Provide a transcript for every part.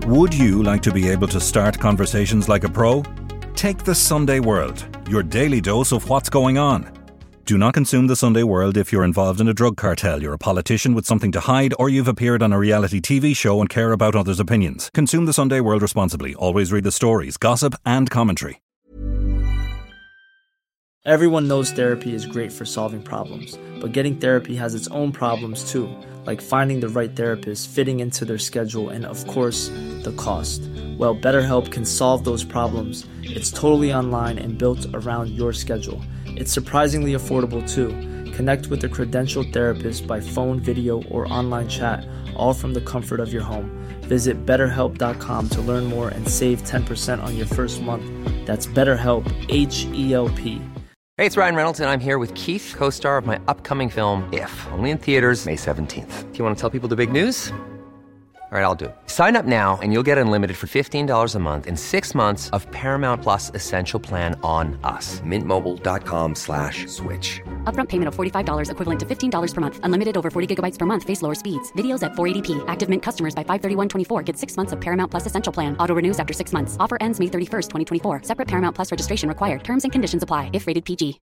Would you like to be able to start conversations like a pro? Take the Sunday World, your daily dose of what's going on. Do not consume the Sunday World if you're involved in a drug cartel, you're a politician with something to hide, or you've appeared on a reality TV show and care about others' opinions. Consume the Sunday World responsibly. Always read the stories, gossip and commentary. Everyone knows therapy is great for solving problems, but getting therapy has its own problems too, like finding the right therapist, fitting into their schedule, and of course, the cost. Well, BetterHelp can solve those problems. It's totally online and built around your schedule. It's surprisingly affordable too. Connect with a credentialed therapist by phone, video, or online chat, all from the comfort of your home. Visit BetterHelp.com to learn more and save 10% on your first month. That's BetterHelp, H-E-L-P. Hey, it's Ryan Reynolds, and I'm here with Keith, co-star of my upcoming film, If, only in theaters May 17th. Do you want to tell people the big news? All right, I'll do it. Sign up now and you'll get unlimited for $15 a month and 6 months of Paramount Plus Essential Plan on us. MintMobile.com/switch. Upfront payment of $45 equivalent to $15 per month. Unlimited over 40 gigabytes per month. Face lower speeds. Videos at 480p. Active Mint customers by 531.24 get 6 months of Paramount Plus Essential Plan. Auto renews after 6 months. Offer ends May 31st, 2024. Separate Paramount Plus registration required. Terms and conditions apply if rated PG.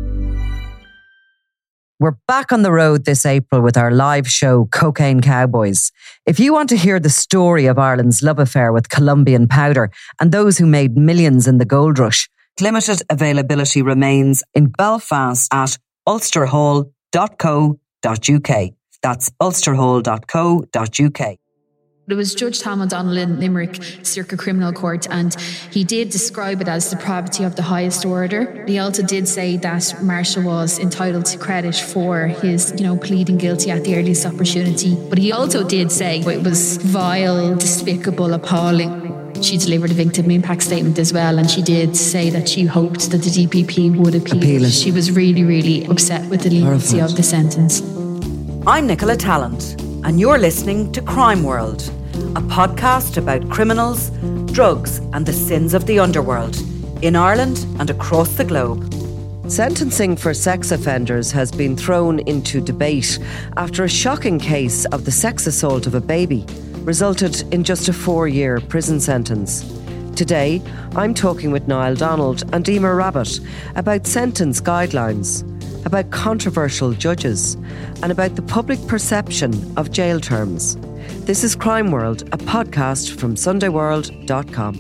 We're back on the road this April with our live show, Cocaine Cowboys. If you want to hear the story of Ireland's love affair with Colombian powder and those who made millions in the gold rush, limited availability remains in Belfast at ulsterhall.co.uk. That's ulsterhall.co.uk. It was Judge Tom O'Donnell in Limerick Circuit Criminal Court, and he did describe it as depravity of the highest order. He also did say that Marshall was entitled to credit for his, pleading guilty at the earliest opportunity. But he also did say it was vile, despicable, appalling. She delivered a victim impact statement as well, and she did say that she hoped that the DPP would appeal. She was really, really upset with the leniency of the sentence. I'm Nicola Tallant, and you're listening to Crime World, a podcast about criminals, drugs, and the sins of the underworld in Ireland and across the globe. Sentencing for sex offenders has been thrown into debate after a shocking case of the sex assault of a baby resulted in just a 4-year prison sentence. Today, I'm talking with Niall Donald and Emer Rabbitte about sentence guidelines, about controversial judges, and about the public perception of jail terms. This is Crime World, a podcast from SundayWorld.com.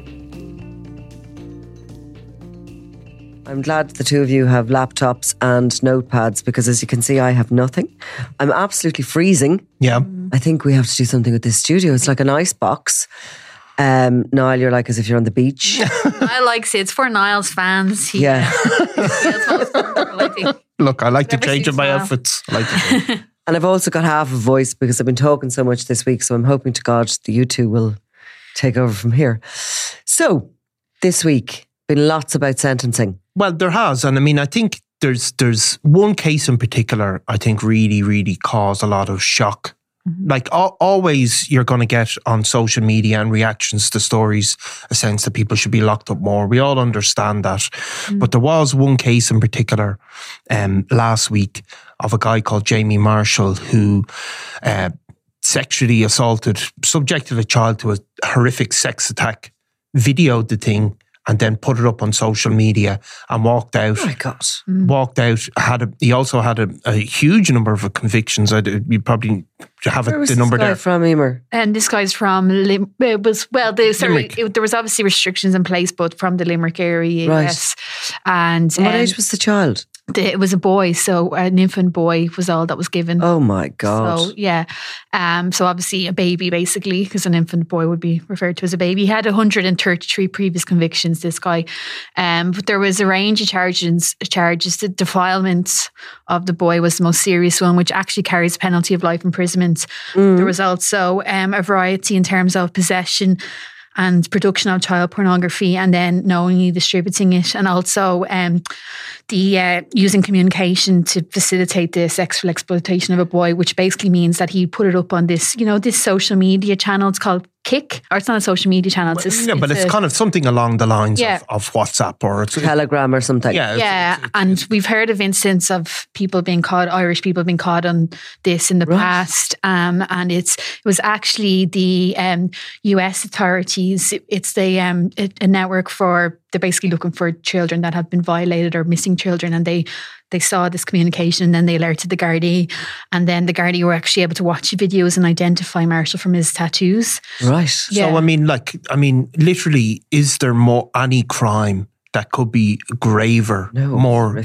I'm glad the two of you have laptops and notepads because, as you can see, I have nothing. I'm absolutely freezing. Yeah. I think we have to do something with this studio. It's like an ice box. Niall, you're like as if you're on the beach. Niall likes it. It's for Niall's fans. Yeah. Look, I like to change my outfits. I like to change. And I've also got half a voice because I've been talking so much this week, so I'm hoping to God that you two will take over from here. So, this week, been lots about sentencing. Well, there has. And I mean, I think there's one case in particular I think really, really caused a lot of shock. Mm-hmm. Like always you're going to get on social media and reactions to stories a sense that people should be locked up more. We all understand that. Mm-hmm. But there was one case in particular last week of a guy called Jamie Marshall who sexually assaulted, subjected a child to a horrific sex attack, videoed the thing, and then put it up on social media and walked out. Oh my God. Walked out. He also had a huge number of convictions. You probably have the number there. Where was this guy from, Emer? And this guy's from there was obviously restrictions in place, but from the Limerick area, right. Yes. And what age was the child? It was a boy, so an infant boy was all that was given. Oh my God. So, yeah. So obviously a baby, basically, because an infant boy would be referred to as a baby. He had 133 previous convictions, this guy. But there was a range of charges. The defilement of the boy was the most serious one, which actually carries a penalty of life imprisonment. Mm. There was also a variety in terms of possession and production of child pornography, and then knowingly distributing it, and also the using communication to facilitate the sexual exploitation of a boy, which basically means that he put it up on this, this social media channel. It's called Kik, or it's not a social media channel. It's kind of something along the lines of WhatsApp or Telegram or something. And we've heard of instances of people being caught, Irish people being caught on this in the past. And it was actually the US authorities. It's a network they're basically looking for children that have been violated or missing children, and they saw this communication, and then they alerted the Gardaí, and then the Gardaí were actually able to watch videos and identify Marshall from his tattoos. Right. Yeah. So literally, is there any crime that could be graver, more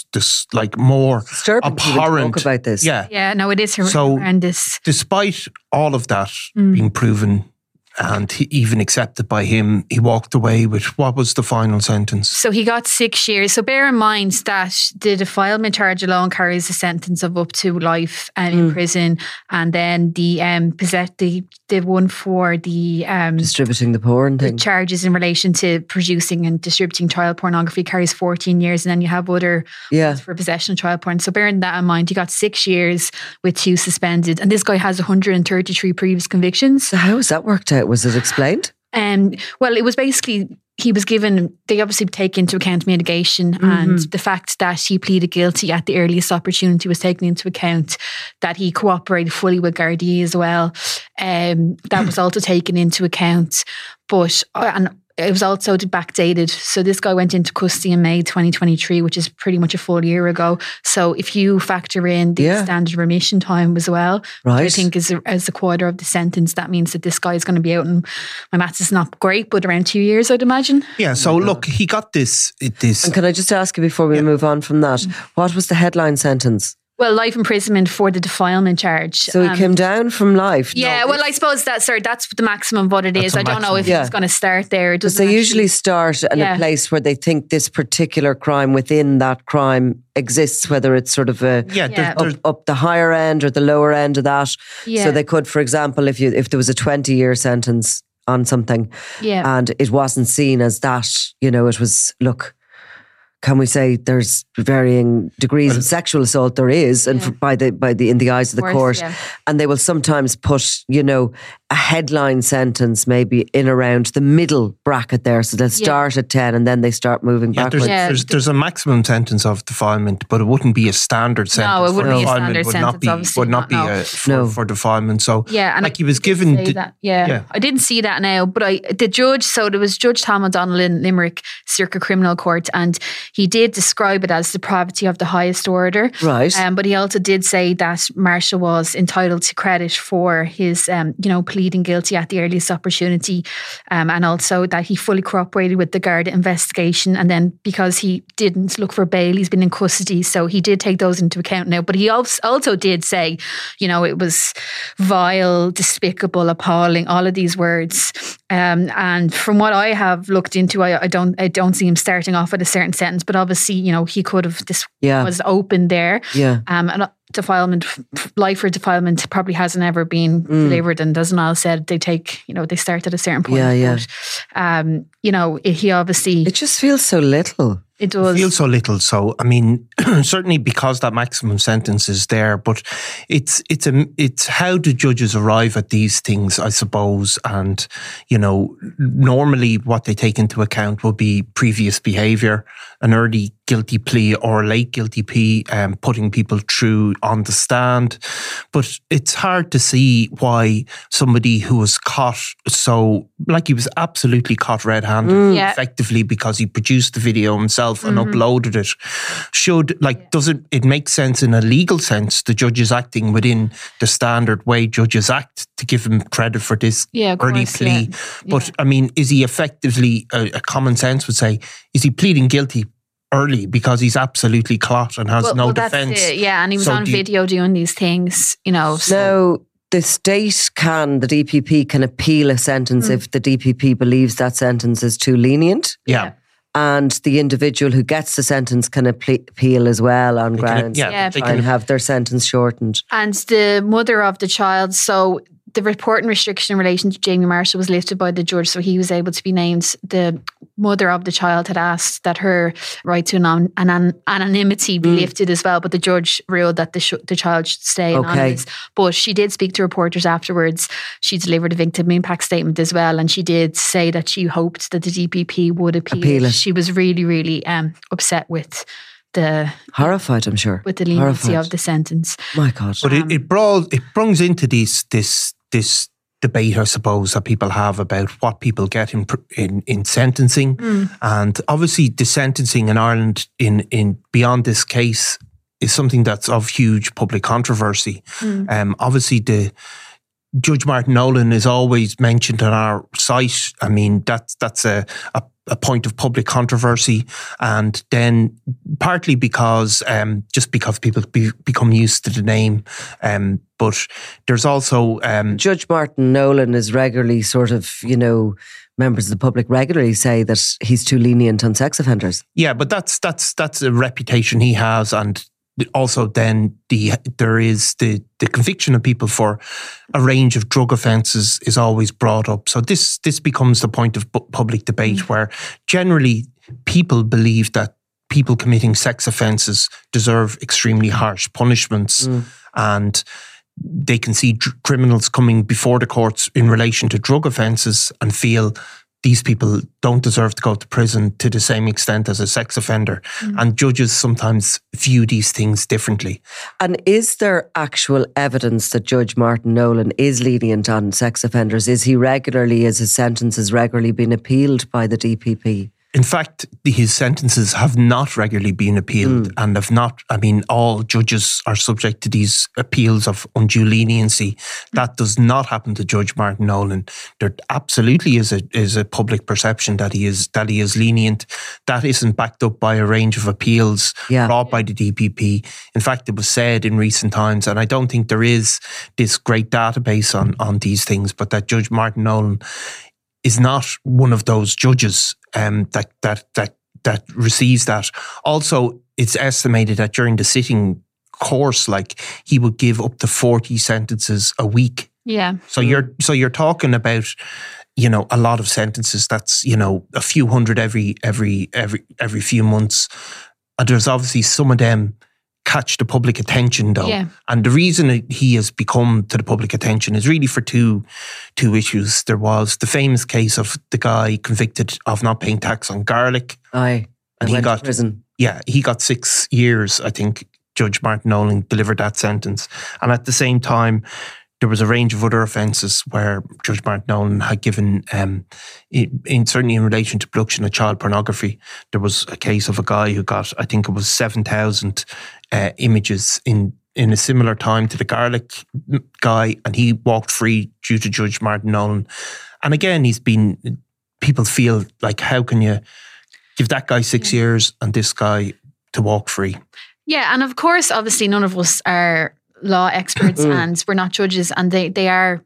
more disturbing abhorrent? Talk about this. Yeah. No, it is horrendous. Despite all of that being proven and even accepted by him, he walked away with, what was the final sentence? So he got 6 years. So bear in mind that the defilement charge alone carries a sentence of up to life in prison, and then the one for the distributing the porn thing, the charges in relation to producing and distributing child pornography carries 14 years, and then you have other for possession of child porn. So bearing that in mind, he got 6 years with 2 suspended, and this guy has 133 previous convictions. So how has that worked out? Was it explained? Well, it was basically, they obviously take into account mitigation, and the fact that he pleaded guilty at the earliest opportunity was taken into account, that he cooperated fully with Gardaí as well. That was also taken into account. But it was also backdated. So this guy went into custody in May 2023, which is pretty much a full year ago. So if you factor in the standard remission time as well, which I think is a quarter of the sentence, that means that this guy is going to be out, and my maths is not great, but around 2 years, I'd imagine. Yeah, so look, he got this. And can I just ask you before we move on from that, what was the headline sentence? Well, life imprisonment for the defilement charge. So he came down from life. Yeah, well, I suppose that's the maximum of what it is. I don't know if he's going to start there. Because they usually start in a place where they think this particular crime within that crime exists, whether it's sort of up the higher end or the lower end of that. Yeah. So they could, for example, if there was a 20-year sentence on something and it wasn't seen as that, it was, look, can we say there's varying degrees of sexual assault? There is, and in the eyes of the court, and they will sometimes put, a headline sentence maybe in around the middle bracket there. So they'll start at 10 and then they start moving backwards. There's a maximum sentence of defilement, but it wouldn't be a standard sentence. No, it wouldn't be a standard sentence. Would not be for defilement. So, he was given. I didn't see that now, but the judge. So there was Judge Tom O'Donnell in Limerick Circuit Criminal Court, and he did describe it as depravity of the highest order. Right. But he also did say that Marshall was entitled to credit for his, pleading guilty at the earliest opportunity, and also that he fully cooperated with the Garda investigation. And then because he didn't look for bail, he's been in custody, so he did take those into account now. But he also did say, it was vile, despicable, appalling, all of these words. And from what I have looked into, I don't see him starting off with a certain sentence. But obviously, he could have. This was open there. Yeah. And defilement, life for defilement probably hasn't ever been delivered. And as Niall said, they take, they start at a certain point. Yeah. But, he obviously. It just feels so little. It does. It feels so little. So, certainly because that maximum sentence is there, but it's how do judges arrive at these things, I suppose. And, normally what they take into account will be previous behaviour, an early guilty plea or a late guilty plea, putting people through on the stand. But it's hard to see why somebody who was caught he was absolutely caught red-handed, effectively, because he produced the video himself and uploaded it. Doesn't it make sense in a legal sense? The judge is acting within the standard way judges act, to give him credit for this early plea. But is he effectively, a common sense would say, is he pleading guilty early because he's absolutely clot and has no defence? And he was on video doing these things, So the state the DPP can appeal a sentence if the DPP believes that sentence is too lenient. Yeah. And the individual who gets the sentence can appeal as well on grounds and have their sentence shortened. And the mother of the child, so the reporting restriction in relation to Jamie Marshall was lifted by the judge, so he was able to be named the mother of the child had asked that her right to anonymity be lifted as well, but the judge ruled that the child should stay anonymous. But she did speak to reporters afterwards. She delivered a victim impact statement as well, and she did say that she hoped that the DPP would appeal it. She was really, really upset with horrified, I'm sure, with the leniency of the sentence. My God! But it brings into this debate, I suppose, that people have about what people get in sentencing, and obviously the sentencing in Ireland in beyond this case is something that's of huge public controversy. Obviously, the Judge Martin Nolan is always mentioned on our site. I mean, that's a point of public controversy, and then partly because just because people become used to the name, but there's also Judge Martin Nolan is regularly sort of, members of the public regularly say that he's too lenient on sex offenders. Yeah, but that's a reputation he has, and also then there is the conviction of people for a range of drug offences is always brought up. So this becomes the point of public debate where generally people believe that people committing sex offences deserve extremely harsh punishments, and they can see criminals coming before the courts in relation to drug offences and feel these people don't deserve to go to prison to the same extent as a sex offender. And judges sometimes view these things differently. And is there actual evidence that Judge Martin Nolan is lenient on sex offenders? Is his sentences regularly been appealed by the DPP? In fact, his sentences have not regularly been appealed and have not. I mean, all judges are subject to these appeals of undue leniency. That does not happen to Judge Martin Nolan. There absolutely is a public perception that he is lenient. That isn't backed up by a range of appeals brought by the DPP. In fact, it was said in recent times, and I don't think there is this great database on these things, but that Judge Martin Nolan is not one of those judges that receives that. Also, it's estimated that during the sitting course, like, he would give up to 40 sentences a week. Yeah. So you're talking about, a lot of sentences. That's, a few hundred every few months. And there's obviously some of them catch the public attention, though. Yeah. And the reason he has become to the public attention is really for two issues. There was the famous case of the guy convicted of not paying tax on garlic. And he got to prison. Yeah, he got 6 years. I think Judge Martin Nolan delivered that sentence. And at the same time, there was a range of other offences where Judge Martin Nolan had given, certainly in relation to production of child pornography, there was a case of a guy who got, I think it was 7,000 images in a similar time to the garlic guy, and he walked free due to Judge Martin Nolan. And again, people feel like, how can you give that guy 6 years and this guy to walk free? Yeah, and of course, obviously, none of us are law experts and we're not judges, and they are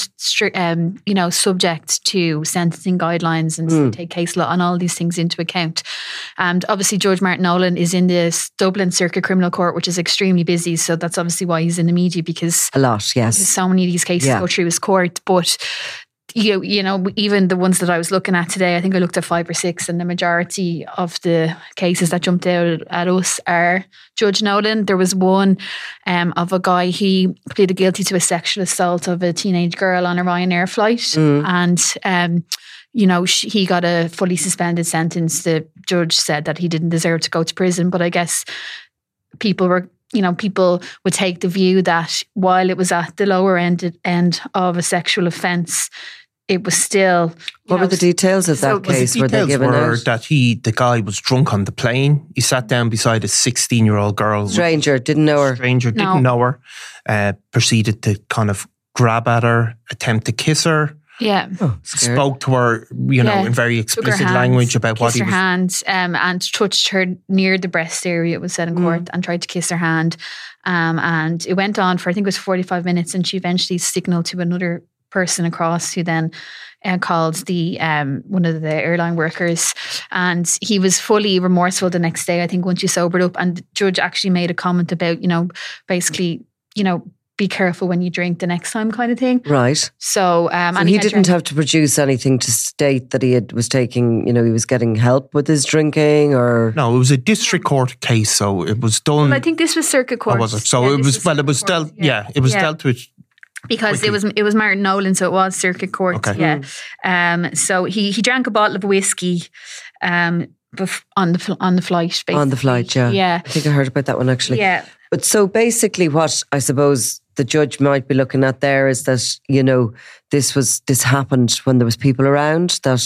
subject to sentencing guidelines and take case law and all these things into account. And obviously Judge Martin Nolan is in this Dublin Circuit Criminal Court, which is extremely busy, so that's obviously why he's in the media, because a lot, yes, so many of these cases go through his court. But even the ones that I was looking at today, I think I looked at 5 or 6, and the majority of the cases that jumped out at us are Judge Nolan. There was one of a guy, he pleaded guilty to a sexual assault of a teenage girl on a Ryanair flight, and he got a fully suspended sentence. The judge said that he didn't deserve to go to prison, but I guess people would take the view that while it was at the lower end of a sexual offence, it was still... What were the details of that case? Were they given out? That the guy was drunk on the plane. He sat down beside a 16-year-old girl. Stranger, didn't know her. Proceeded to kind of grab at her, attempt to kiss her. Yeah. Spoke to her, in very explicit language about what he was... Kissed her hand and touched her near the breast area, it was said in court, and tried to kiss her hand. And it went on for, I think it was 45 minutes, and she eventually signalled to another person across, who then called one of the airline workers, and he was fully remorseful the next day, I think, once you sobered up. And the judge actually made a comment about, basically, be careful when you drink the next time, kind of thing. Right. So, so he didn't have to produce anything to state that he was taking, he was getting help with his drinking, or no, it was a district court case, so it was done. Well, I think this was circuit court. Oh, was it? So it was dealt. Yeah, it was dealt with. Because quickly. it was Martin Nolan, so it was circuit court. Okay. Yeah. So he drank a bottle of whiskey. On the flight, basically. On the flight, yeah. Yeah. I think I heard about that one, actually. Yeah. But so basically what I suppose the judge might be looking at there is that, this happened when there was people around, that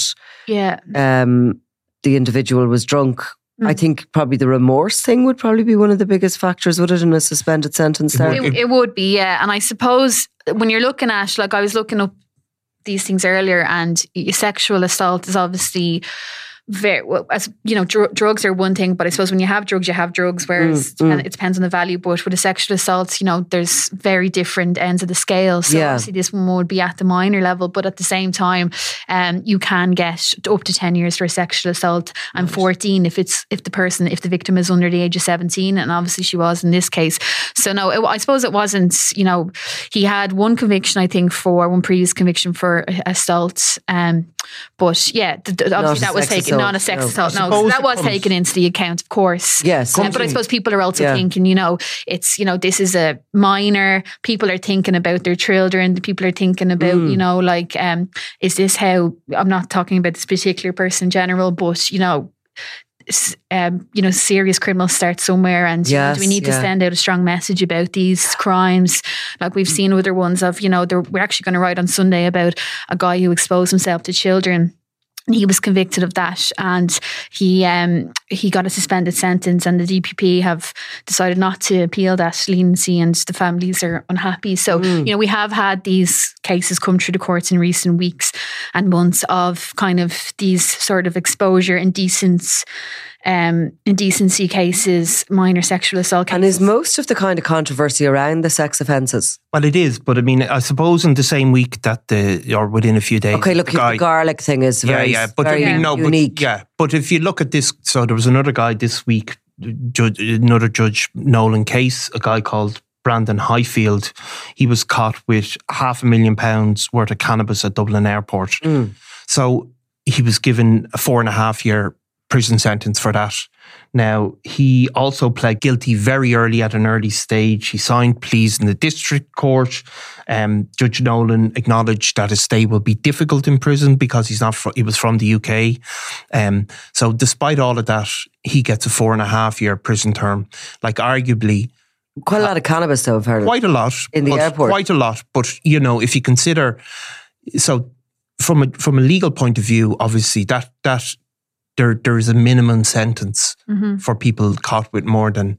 the individual was drunk. I think probably the remorse thing would probably be one of the biggest factors, would it, in a suspended sentence there? It would be, yeah. And I suppose when you're looking at, I was looking up these things earlier, and sexual assault is obviously very, as drugs are one thing, but I suppose when you have drugs, whereas it depends on the value. But with a sexual assault, there's very different ends of the scale. So obviously this one would be at the minor level, but at the same time, you can get up to 10 years for a sexual assault and 14 if the victim is under the age of 17, and obviously she was in this case. So no, I suppose it wasn't. He had one previous conviction for assault. But yeah, obviously that was taken, not a sex assault. No, so that was taken into the account, of course. Yes. But I suppose people are also thinking, it's, this is a minor. People are thinking about their children. People are thinking about, is this how, I'm not talking about this particular person in general, but, serious criminals start somewhere, and do we need to send out a strong message about these crimes? Like we've seen other ones of, we're actually going to write on Sunday about a guy who exposed himself to children. And he was convicted of that, and he got a suspended sentence, and the DPP have decided not to appeal that leniency, and the families are unhappy. So, we have had these cases come through the courts in recent weeks and months of kind of these sort of exposure, indecency cases, minor sexual assault cases. And is most of the kind of controversy around the sex offences? Well, it is, but I mean, I suppose in the same week or within a few days. Okay, look, the garlic thing is very unique. But if you look at this, so there was another guy this week, another Judge Nolan case, a guy called Brandon Highfield. He was caught with £500,000 worth of cannabis at Dublin Airport. So he was given a 4.5 year prison sentence for that. Now, he also pled guilty very early at an early stage. He signed pleas in the district court. Judge Nolan acknowledged that his stay will be difficult in prison because he was from the UK. So despite all of that, he gets a 4.5 year prison term. Like arguably... Quite a lot of cannabis though, I've heard. Quite a lot. In the airport. Quite a lot. But, if you consider... So from a legal point of view, obviously, that there is a minimum sentence for people caught with more than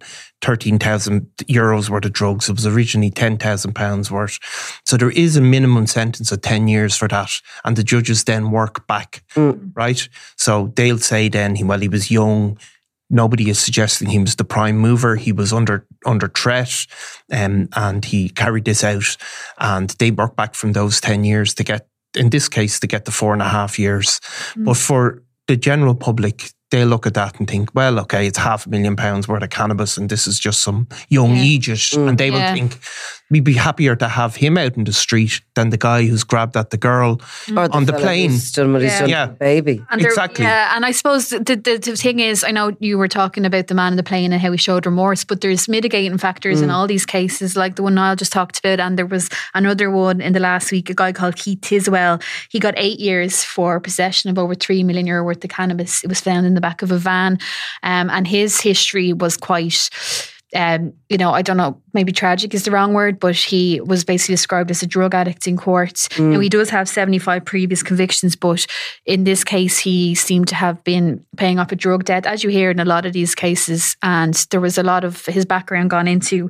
€13,000 worth of drugs. It was originally £10,000 worth. So there is a minimum sentence of 10 years for that. And the judges then work back, right? So they'll say then, he was young. Nobody is suggesting he was the prime mover. He was under threat, and he carried this out. And they work back from those 10 years to get, in this case, to get the 4.5 years. But for the general public, they look at that and think, well, okay, it's £500,000 worth of cannabis and this is just some young idiot. And they will think, we'd be happier to have him out in the street than the guy who's grabbed at the girl on the plane. The baby. And exactly. And I suppose the thing is, I know you were talking about the man on the plane and how he showed remorse, but there's mitigating factors in all these cases, like the one Niall just talked about. And there was another one in the last week, a guy called Keith Tiswell. He got 8 years for possession of over €3 million worth of cannabis. It was found in the back of a van. And his history was quite... I don't know, maybe tragic is the wrong word, but he was basically described as a drug addict in court. Now, he does have 75 previous convictions, but in this case, he seemed to have been paying off a drug debt, as you hear in a lot of these cases. And there was a lot of his background gone into.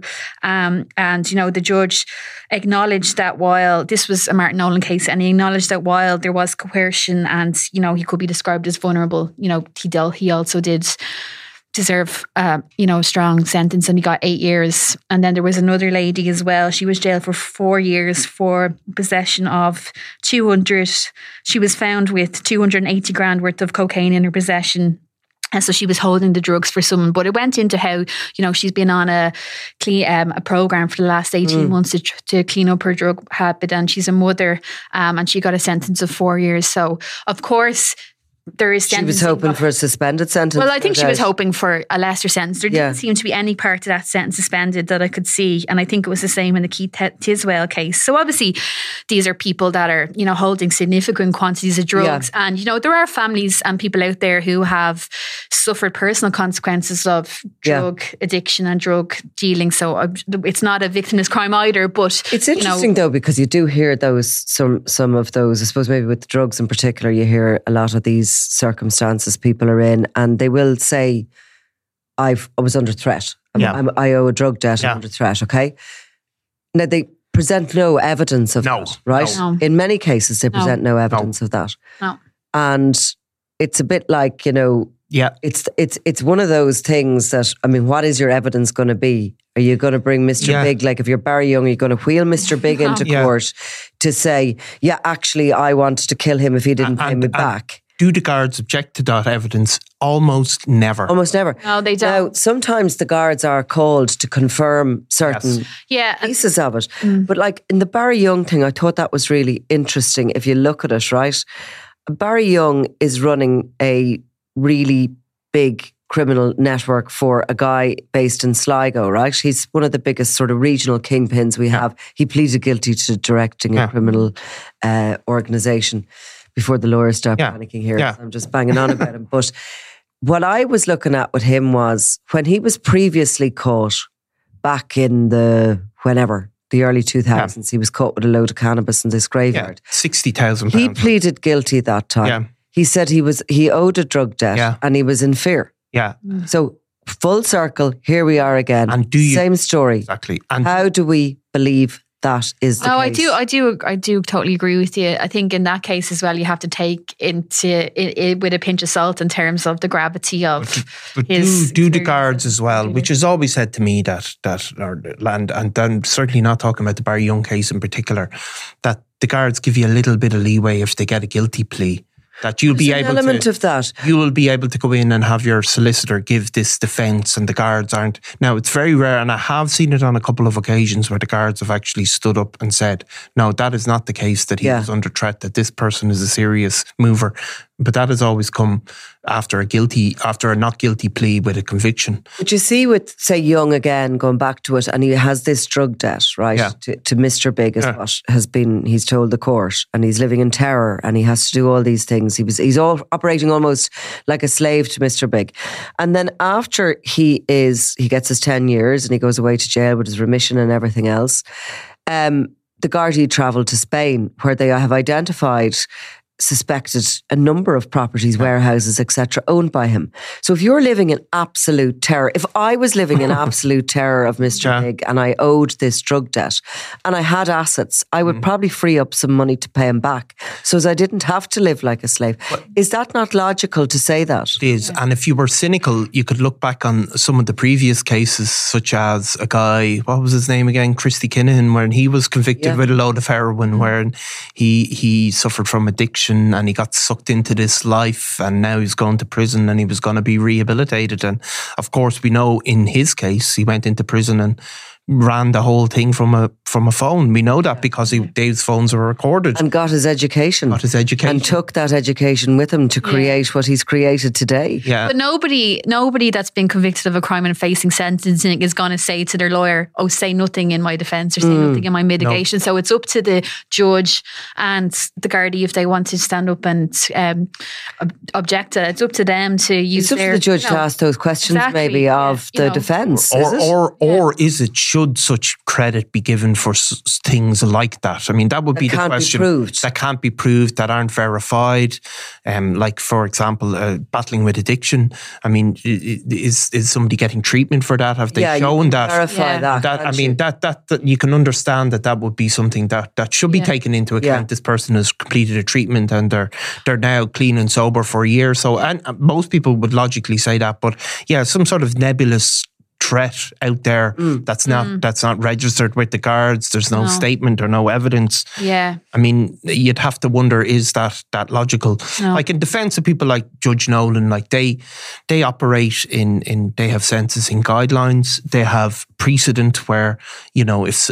The judge acknowledged that while this was a Martin Nolan case, and he acknowledged that while there was coercion and, he could be described as vulnerable, he also did deserve, a strong sentence, and he got 8 years. And then there was another lady as well. She was jailed for 4 years for possession of 200. She was found with 280 grand worth of cocaine in her possession. And so she was holding the drugs for someone, but it went into how, she's been on a program for the last 18 months to clean up her drug habit, and she's a mother, and she got a sentence of 4 years. So, of course, there is sentencing. She was hoping for a suspended sentence. Well, I think she was hoping for a lesser sentence. There didn't seem to be any part of that sentence suspended that I could see. And I think it was the same in the Keith Tiswell case. So obviously, these are people that are, holding significant quantities of drugs. Yeah. And, there are families and people out there who have suffered personal consequences of drug addiction and drug dealing. So it's not a victimless crime either. But it's interesting though, because you do hear those, some of those, I suppose maybe with the drugs in particular, you hear a lot of these circumstances people are in, and they will say, I was under threat. I owe a drug debt, I'm under threat, okay? Now, they present no evidence of that, right? No. In many cases, they present no evidence of that. No. And it's a bit like, it's one of those things that, what is your evidence going to be? Are you going to bring Mr. Big, like if you're Barry Young, are you going to wheel Mr. Big into court to say, actually, I wanted to kill him if he didn't pay me back? Do the guards object to that evidence? Almost never. Almost never. No, they don't. Now, sometimes the guards are called to confirm certain pieces of it. But like in the Barry Young thing, I thought that was really interesting if you look at it, right? Barry Young is running a really big criminal network for a guy based in Sligo, right? He's one of the biggest sort of regional kingpins we have. He pleaded guilty to directing a criminal organisation. Before the lawyers start panicking here, so I'm just banging on about him. But what I was looking at with him was when he was previously caught back in the early 2000s, he was caught with a load of cannabis in this graveyard. £60,000. He pleaded guilty at that time. Yeah. He said he owed a drug debt and he was in fear. Yeah. So full circle, here we are again. And same story. Exactly. And how do we believe that is the case? I do totally agree with you. I think in that case as well, you have to take it with a pinch of salt in terms of the gravity of but do the guards as well, which has always said to me that and I'm certainly not talking about the Barry Young case in particular, that the guards give you a little bit of leeway if they get a guilty plea. That you'll be able to, element of that. You will be able to go in and have your solicitor give this defence, and the guards aren't. Now, it's very rare, and I have seen it on a couple of occasions where the guards have actually stood up and said, no, that is not the case, that he was under threat, that this person is a serious mover. But that has always come after a not guilty plea with a conviction. But you see with, say, Young again, going back to it, and he has this drug debt, right, to Mr. Big is what has been, he's told the court, and he's living in terror, and he has to do all these things. He's operating almost like a slave to Mr. Big. And then after he gets his 10 years and he goes away to jail with his remission and everything else, the Gardaí travelled to Spain, where they have identified suspected a number of properties, warehouses, etc., owned by him. So if you're living in absolute terror, if I was living in absolute terror of Mr. Big and I owed this drug debt and I had assets, I would probably free up some money to pay him back so as I didn't have to live like a slave. Is that not logical to say that? It is. And if you were cynical, you could look back on some of the previous cases, such as a guy, what was his name again? Christy Kinahan, when he was convicted with a load of heroin, where he suffered from addiction and he got sucked into this life, and now he's going to prison and he was going to be rehabilitated. And of course, we know in his case, he went into prison and ran the whole thing from a phone. We know that because Dave's phones were recorded. And got his education. And took that education with him to create what he's created today. Yeah. But nobody that's been convicted of a crime and facing sentencing is going to say to their lawyer, oh, say nothing in my defence or say nothing in my mitigation. No. So it's up to the judge and the Gardaí if they want to stand up and object to it. It's up to them to use to the judge to ask those questions maybe of the defence. Or is it, should such credit be given for things like that? I mean, that would be the question. That can't be proved, that aren't verified. Like, for example, battling with addiction. I mean, is somebody getting treatment for that? Have they shown that? Verify that. I mean, that you can understand that would be something that should be taken into account. Yeah. This person has completed a treatment and they're now clean and sober for a year. So, and most people would logically say that, but some sort of nebulous threat out there that's not registered with the guards. There's no statement or no evidence. Yeah. I mean, you'd have to wonder, is that logical? No. Like in defense of people like Judge Nolan, like they operate in they have sentencing guidelines. They have precedent where, you know, if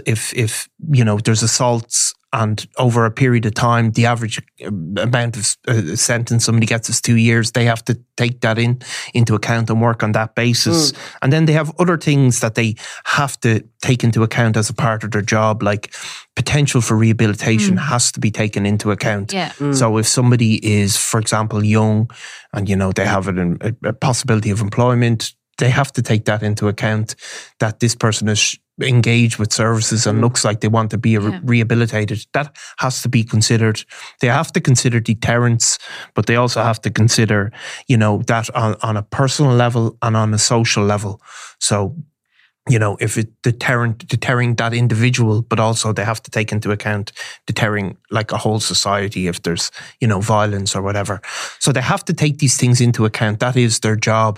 you know, there's assaults and over a period of time, the average amount of sentence somebody gets is 2 years. They have to take that into account and work on that basis. And then they have other things that they have to take into account as a part of their job, like potential for rehabilitation has to be taken into account. Yeah. So if somebody is, for example, young and, you know, they have a possibility of employment, they have to take that into account, that this person is engaged with services and looks like they want to be rehabilitated. That has to be considered. They have to consider deterrence, but they also have to consider, you know, that on a personal level and on a social level. So, you know, if it deterring that individual, but also they have to take into account deterring like a whole society if there's, you know, violence or whatever. So they have to take these things into account. That is their job.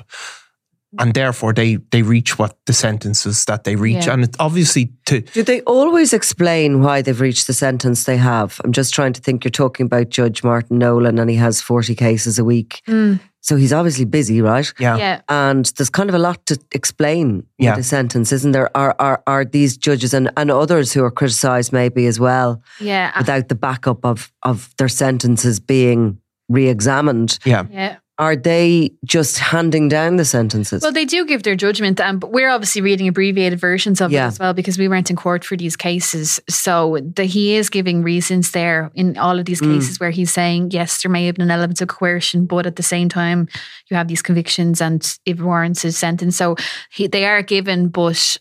And therefore, they reach what the sentences that they reach. And it's obviously Do they always explain why they've reached the sentence they have? I'm just trying to think. You're talking about Judge Martin Nolan and he has 40 cases a week. So he's obviously busy, right? Yeah. And there's kind of a lot to explain with the sentence, isn't there? Are these judges and others who are criticised maybe as well, without the backup of their sentences being re-examined? Yeah. Are they just handing down the sentences? Well, they do give their judgment, but we're obviously reading abbreviated versions of it as well because we weren't in court for these cases. So he is giving reasons there in all of these cases where he's saying, yes, there may have been an element of coercion, but at the same time, you have these convictions and it warrants a sentence. So they are given, but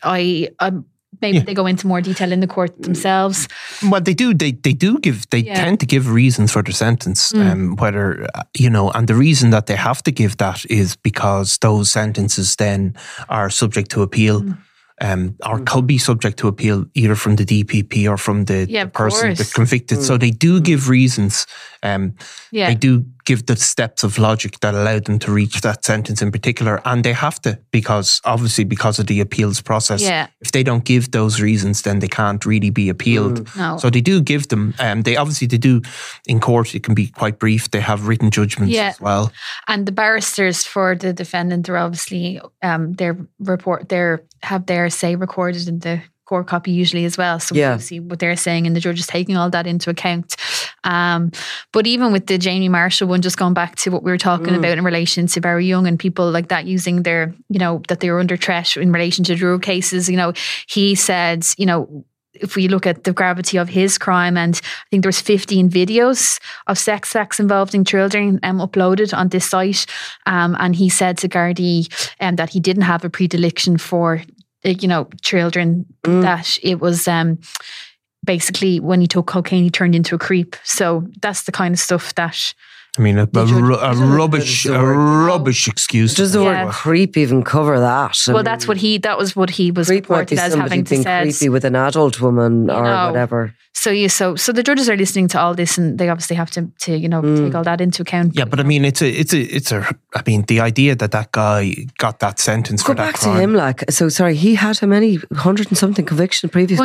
maybe they go into more detail in the court themselves. Well, they do. They tend to give reasons for their sentence. Whether, you know, and the reason that they have to give that is because those sentences then are subject to appeal. Or could be subject to appeal either from the DPP or from the person that's convicted. So they do give reasons. They do give the steps of logic that allow them to reach that sentence in particular. And they have to, because of the appeals process. If they don't give those reasons, then they can't really be appealed. No. So they do give them. They do in court. It can be quite brief. They have written judgments as well. And the barristers for the defendant are obviously have their say recorded in the court copy usually as well. So we see what they're saying and the judge is taking all that into account. But even with the Jamie Marshall one, just going back to what we were talking about in relation to Barry Young and people like that using their, you know, that they were under threat in relation to drug cases, you know, he said, you know, if we look at the gravity of his crime, and I think there was 15 videos of sex acts involving children uploaded on this site, and he said to Gardaí that he didn't have a predilection for, you know, children, that it was basically when he took cocaine he turned into a creep. So that's the kind of stuff that... I mean, a rubbish excuse. Does the word creep even cover that? That was what he was reported as having to say. Creepy with an adult woman or whatever. So the judges are listening to all this, and they obviously have to take all that into account. Yeah, but I mean, the idea that guy got that sentence for that crime. Go back to him, like, so sorry, he had how many 100 and something previous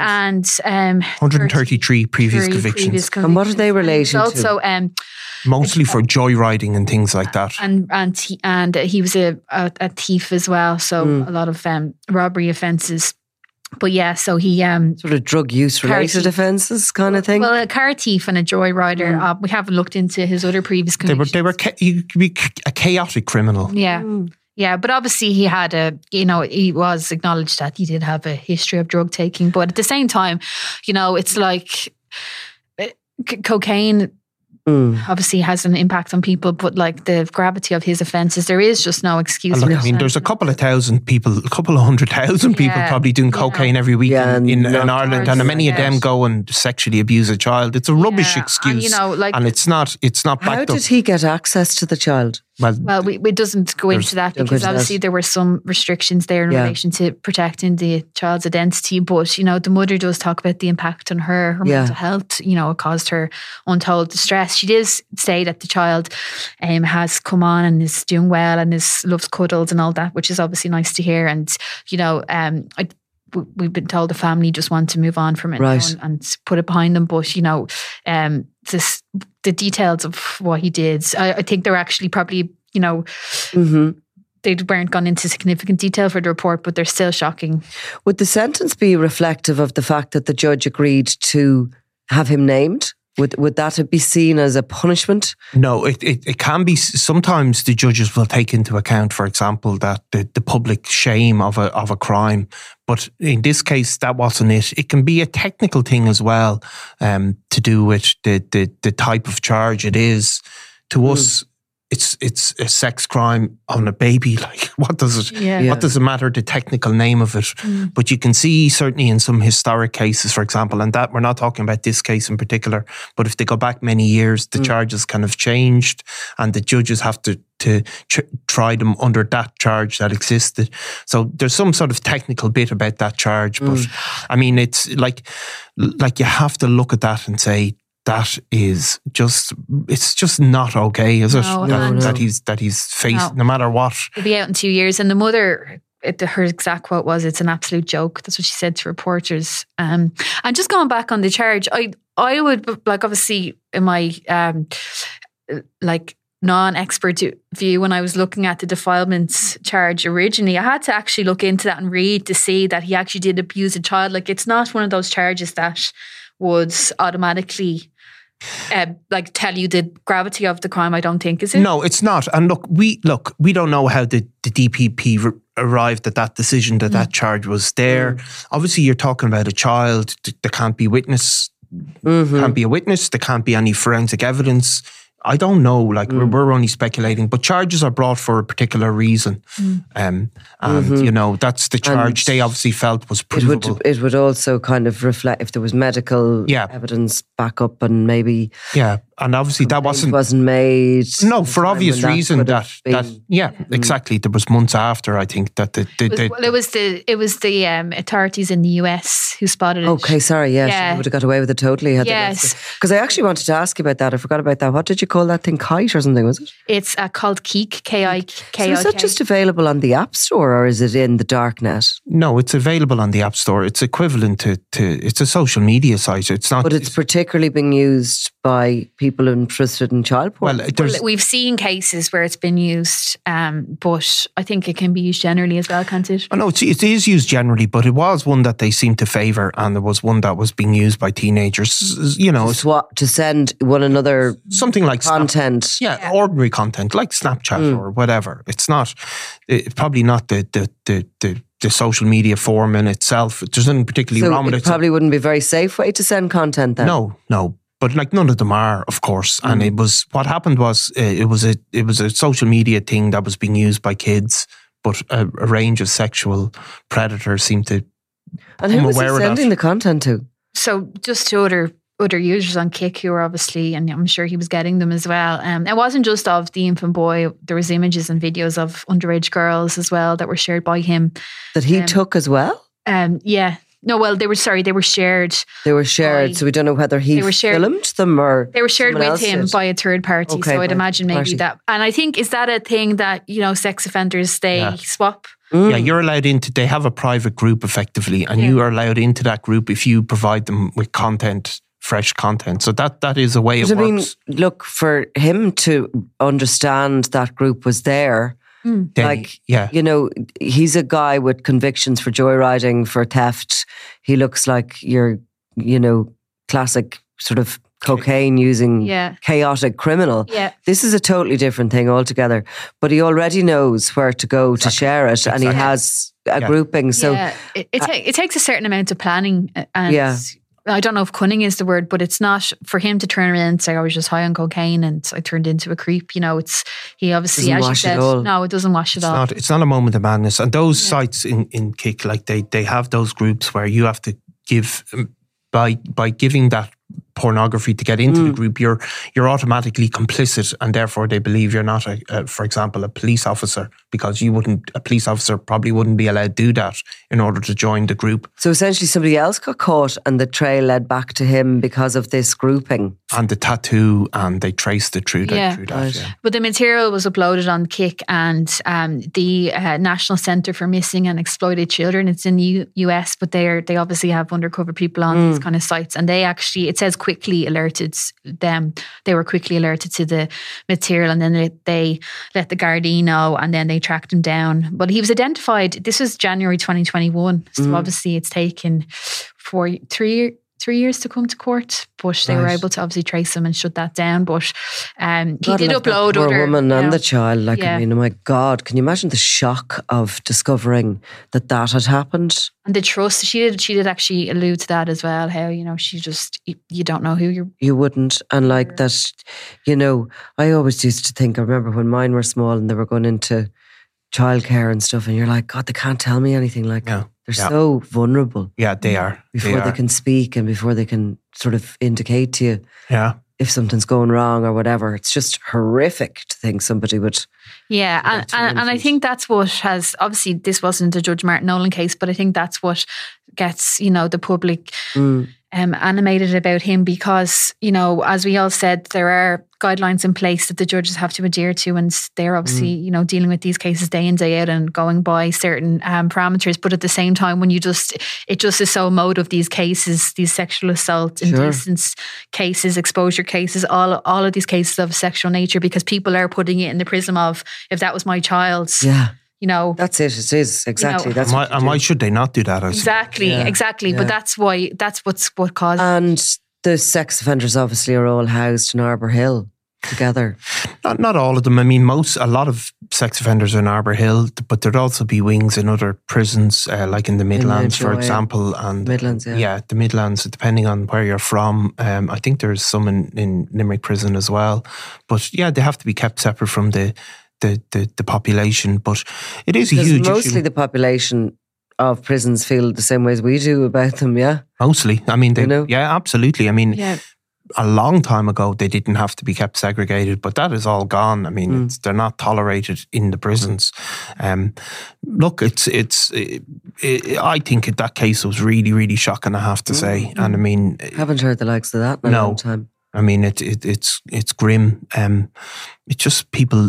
133 previous convictions. And what are they related to? Also, mostly for joyriding and things like that. And he was a thief as well, so a lot of robbery offences. But yeah, so he sort of drug use related offences kind of thing. Well, a car thief and a joyrider. We haven't looked into his other previous convictions. They were you could be a chaotic criminal. Yeah. Yeah, but obviously he had he was acknowledged that he did have a history of drug taking. But at the same time, you know, it's like cocaine obviously has an impact on people, but like the gravity of his offences, there is just no excuse. Look, I mean, there's a couple of 100,000 people probably doing cocaine every week in Ireland, and many of them go and sexually abuse a child. It's a rubbish excuse, and it's not. How did he get access to the child? Well, we doesn't go into that because obviously there were some restrictions there in relation to protecting the child's identity. But, you know, the mother does talk about the impact on her mental health. You know, it caused her untold distress. She does say that the child has come on and is doing well and loves cuddles and all that, which is obviously nice to hear. And, you know, we've been told the family just want to move on from it and put it behind them. But, you know, the details of what he did, I think they're actually probably, you know, they weren't gone into significant detail for the report, but they're still shocking. Would the sentence be reflective of the fact that the judge agreed to have him named? Would that be seen as a punishment? No, it can be. Sometimes the judges will take into account, for example, that the public shame of a crime. But in this case, that wasn't it. It can be a technical thing as well, to do with the type of charge it is. To us, it's a sex crime on a baby. Like, what does it matter, the technical name of it? But you can see certainly in some historic cases, for example, and that we're not talking about this case in particular, but if they go back many years, the charges kind of changed and the judges have to try them under that charge that existed. So there's some sort of technical bit about that charge. But I mean, it's like you have to look at that and say, it's just not okay, is it? That he's faced, no matter what. He'll be out in 2 years. And the mother, her exact quote was, "It's an absolute joke." That's what she said to reporters. And just going back on the charge, I would, like, obviously in my non-expert view, when I was looking at the defilements charge originally, I had to actually look into that and read to see that he actually did abuse a child. Like, it's not one of those charges that would automatically tell you the gravity of the crime, I don't think, is it? No, it's not. And look, we don't know how the DPP arrived at that decision that charge was there. Obviously, you're talking about a child. There can't be witness. Can't be a witness. There can't be any forensic evidence. I don't know, we're only speculating, but charges are brought for a particular reason. And, you know, that's the charge they obviously felt was provable. It would also kind of reflect if there was medical evidence backup and maybe... Yeah, and obviously that wasn't made. No, for obvious reason exactly. There was months after, I think, that it was the authorities in the US who spotted it. Okay, sorry, she would have got away with it totally. Yes. Because I actually wanted to ask you about that. I forgot about that. What did you call that thing? Kite or something, was it? It's called Keek, K-I-K. So is that just available on the App Store or is it in the darknet? No, it's available on the App Store. It's equivalent to it's a social media site. It's not. But it's particularly being used by people interested in child porn. Well, we've seen cases where it's been used, but I think it can be used generally as well, can't it? Oh, no, it is used generally, but it was one that they seemed to favour, and there was one that was being used by teenagers. You know, to send one another something like content, ordinary content like Snapchat or whatever. It's not, probably not the social media form in itself. There's nothing particularly wrong with it. It probably wouldn't be a very safe way to send content then. No. But like none of them are, of course. And it was, what happened was, it was a social media thing that was being used by kids, but a range of sexual predators seemed to And who was he sending the content to? So just to other users on Kik who were obviously, and I'm sure he was getting them as well. It wasn't just of the infant boy. There was images and videos of underage girls as well that were shared by him. That he took as well? Yeah. No, well, they were shared. They were shared, so we don't know whether he filmed them or they were shared with him by a third party. Okay, so I'd imagine maybe that. And I think, is that a thing that, you know, sex offenders, they swap? Yeah, you're allowed into, they have a private group effectively, and you are allowed into that group if you provide them with content, fresh content. So that is a way it works. I mean, look, for him to understand that group was there, you know, he's a guy with convictions for joyriding, for theft. He looks like your, you know, classic sort of cocaine using chaotic criminal. Yeah. This is a totally different thing altogether. But he already knows where to go to share it, and he has a grouping. So it takes a certain amount of planning, and I don't know if cunning is the word, but it's not for him to turn around and say, I was just high on cocaine and I turned into a creep. You know, he obviously, doesn't as you said, no, it doesn't wash it all. It's not a moment of madness. And those sites in Kik, like they have those groups where you have to give, by giving that pornography to get into the group, you're automatically complicit, and therefore they believe you're not, for example, a police officer, because a police officer probably wouldn't be allowed to do that in order to join the group. So essentially somebody else got caught and the trail led back to him because of this grouping. And the tattoo, and they traced it through that. Right. Yeah. But the material was uploaded on Kik, and the National Centre for Missing and Exploited Children, it's in the US, but they obviously have undercover people on these kind of sites, and they actually, it says quickly alerted them. They were quickly alerted to the material, and then they let the Gardaí know, and then they tracked him down. But he was identified, this was January 2021, so obviously it's taken 3 years to come to court, but they were able to obviously trace him and shut that down. But he did upload the poor other woman and the child. I mean, oh my God, can you imagine the shock of discovering that had happened? And the trust, she did actually allude to that as well, how, she just, you don't know who you wouldn't. And like that, I always used to think, I remember when mine were small and they were going into childcare and stuff, and you're like, God, they can't tell me anything like that. They're so vulnerable. Yeah, they are. Before they can speak and before they can sort of indicate to you if something's going wrong or whatever. It's just horrific to think somebody would... Yeah, and I think that's what has... Obviously, this wasn't a Judge Martin Nolan case, but I think that's what gets, the public animated about him, because, as we all said, there are guidelines in place that the judges have to adhere to, and they're obviously, dealing with these cases day in, day out and going by certain parameters. But at the same time, when it just is so emotive, these cases, these sexual assault, indecence cases, exposure cases, all of these cases of sexual nature, because people are putting it in the prism of, if that was my child. Yeah. That's it. It is exactly. That's why should they not do that? Exactly. Yeah. But that's what caused. And the sex offenders obviously are all housed in Arbour Hill together. Not all of them. I mean, a lot of sex offenders are in Arbour Hill, but there'd also be wings in other prisons, like in the Midlands, for example. And Midlands, the Midlands, depending on where you're from. I think there's some in Limerick prison as well. But yeah, they have to be kept separate from the population. But it is a huge issue. Mostly the population of prisons feel the same way as we do about them, yeah? Mostly. I mean, yeah, absolutely. I mean, a long time ago, they didn't have to be kept segregated, but that is all gone. I mean, they're not tolerated in the prisons. Look, I think that case was really, really shocking, I have to say. And I mean... Haven't heard the likes of that in a long time. I mean, it's grim. It's just people,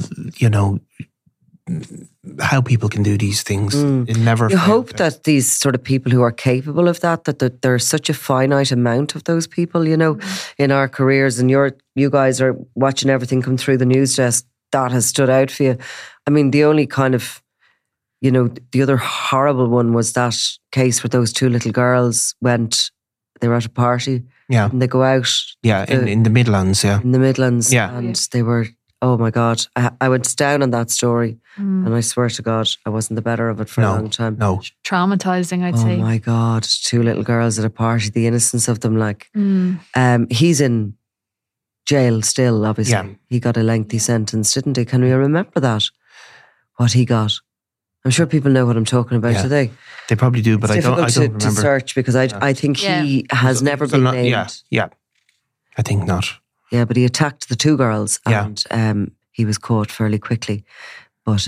how people can do these things. It never. You hope that these sort of people who are capable of that there's such a finite amount of those people, in our careers, and you guys are watching everything come through the news desk that has stood out for you. I mean, the only kind of, the other horrible one was that case where those two little girls they were at a party. Yeah. And they go out. Yeah, in the Midlands, yeah. In the Midlands. Yeah. And they were, oh my God. I went down on that story and I swear to God, I wasn't the better of it for a long time. No. Traumatizing, I'd say. Oh my God. Two little girls at a party, the innocence of them, like. He's in jail still, obviously. Yeah. He got a lengthy sentence, didn't he? Can we remember that? What he got? I'm sure people know what I'm talking about today. They probably do, but I don't remember. To search, because I think he has never been named. Yeah, I think not. Yeah, but he attacked the two girls and he was caught fairly quickly. But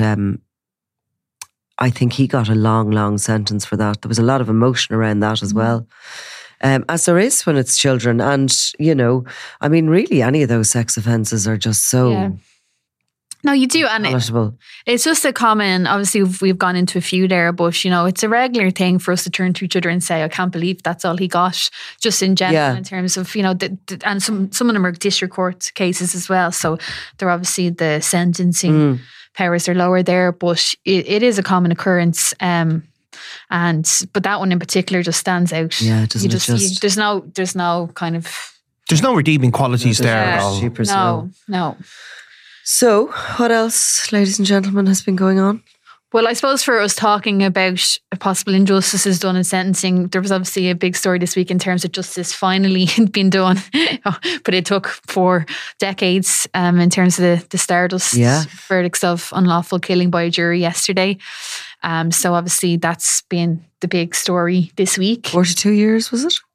I think he got a long, long sentence for that. There was a lot of emotion around that as well. As there is when it's children. And, I mean, really any of those sex offences are just so... Yeah. No, you do. And it's just a common, obviously we've gone into a few there, but it's a regular thing for us to turn to each other and say, I can't believe that's all he got, just in general, in terms of, and some of them are district court cases as well. So they're obviously the sentencing powers are lower there, but it is a common occurrence. But that one in particular just stands out. Yeah, it doesn't there's no kind of... There's no redeeming qualities there at all. No. So, what else, ladies and gentlemen, has been going on? Well, I suppose for us talking about possible injustices done in sentencing, there was obviously a big story this week in terms of justice finally being done. But it took 4 decades in terms of the Stardust verdicts of unlawful killing by a jury yesterday. So obviously that's been the big story this week. 42 years, was it?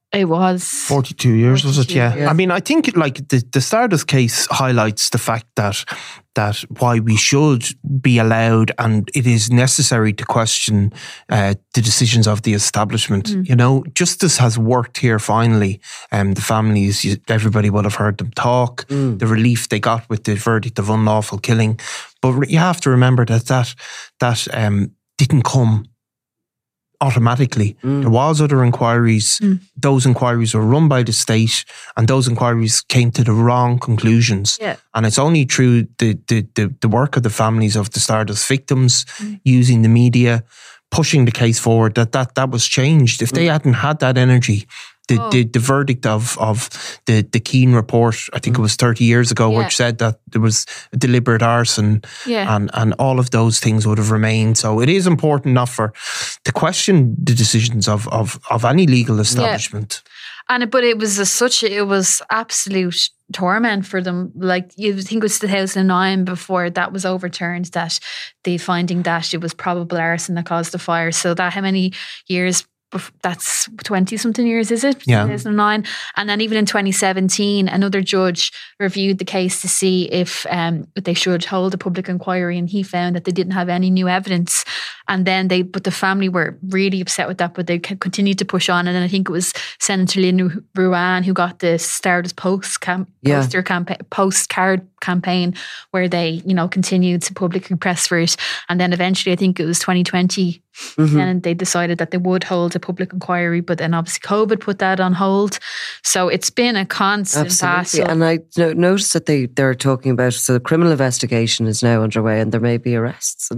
It was 42 years, was it? Yeah. I mean, I think like the Stardust case highlights the fact that why we should be allowed, and it is necessary to question the decisions of the establishment. You know, justice has worked here finally. The families, everybody will have heard them talk. The relief they got with the verdict of unlawful killing, but you have to remember that didn't come automatically. There was other inquiries. Those inquiries were run by the state, and those inquiries came to the wrong conclusions. Yeah. And it's only through the work of the families of the Stardust victims, using the media, pushing the case forward, that was changed. If they hadn't had that energy, the verdict of the Keane report, I think it was 30 years ago, which said that there was a deliberate arson, and all of those things would have remained. So it is important enough to question the decisions of any legal establishment. But it was absolute torment for them. Like, you think it was 2009 before that was overturned, that the finding that it was probable arson that caused the fire. So that, how many years? That's 20-something years, is it? Yeah. 2009. And then even in 2017, another judge reviewed the case to see if they should hold a public inquiry, and he found that they didn't have any new evidence. And then but the family were really upset with that, but they continued to push on. And then I think it was Senator Lynn Ruane who got the Stardust postcard campaign, where they, continued to publicly press for it. And then eventually, I think it was 2020, and they decided that they would hold a public inquiry, but then obviously COVID put that on hold. So it's been a constant battle. And I noticed that they're talking about, so the criminal investigation is now underway, and there may be arrests.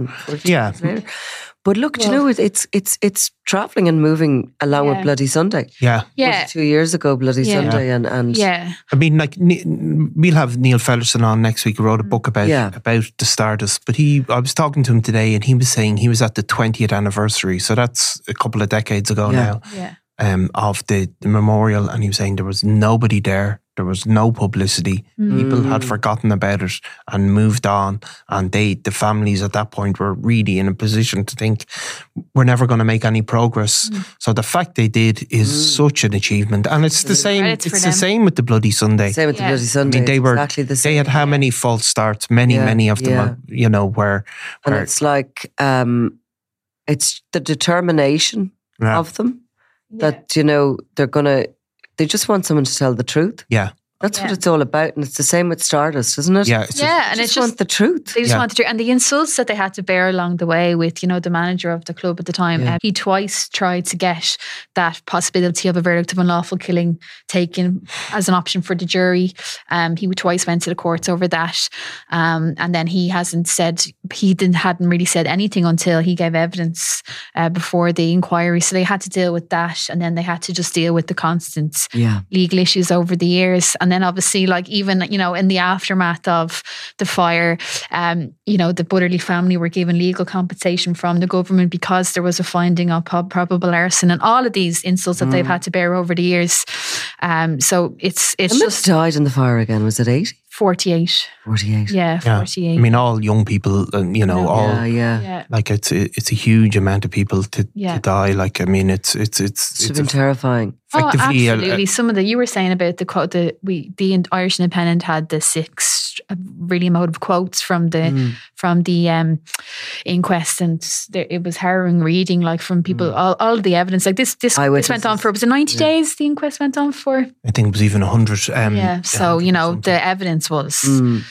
But look, do you know, it's travelling and moving along with Bloody Sunday. Yeah. 2 years ago, Bloody Sunday. And I mean, like, we'll have Neil Fellerson on next week, who wrote a book about the Stardust. But I was talking to him today, and he was saying he was at the 20th anniversary. So that's a couple of decades ago now. Yeah. Of the memorial, and he was saying there was nobody there. There was no publicity. People had forgotten about it and moved on. And the families at that point were really in a position to think, we're never going to make any progress. So the fact they did is such an achievement. And it's the same. It's the same with the Bloody Sunday. Same with the Bloody Sunday. I mean, exactly the same. They had how many false starts? Many of them. Where and it's like it's the determination of them. That, they just want someone to tell the truth. Yeah. That's what it's all about. And it's the same with Stardust, isn't it? Yeah. And they just want the truth. They just want the truth. And the insults that they had to bear along the way with, the manager of the club at the time, he twice tried to get that possibility of a verdict of unlawful killing taken as an option for the jury. He twice went to the courts over that. And then he hadn't really said anything until he gave evidence before the inquiry. So they had to deal with that. And then they had to just deal with the constant legal issues over the years. And then obviously, like, even, in the aftermath of the fire, the Butterley family were given legal compensation from the government because there was a finding of probable arson, and all of these insults that they've had to bear over the years. So it's just died in the fire again. Was it 80? 48. 48. Yeah, 48. I mean, all young people, like it's a huge amount of people to die. Like, I mean, it's been terrifying. Absolutely. Some of you were saying about the Irish Independent had the 6 really emotive quotes from the inquest, and it was harrowing reading, like, from people, all of the evidence. Like this went on for, was it 90 days the inquest went on for? I think it was even 100. So, the evidence was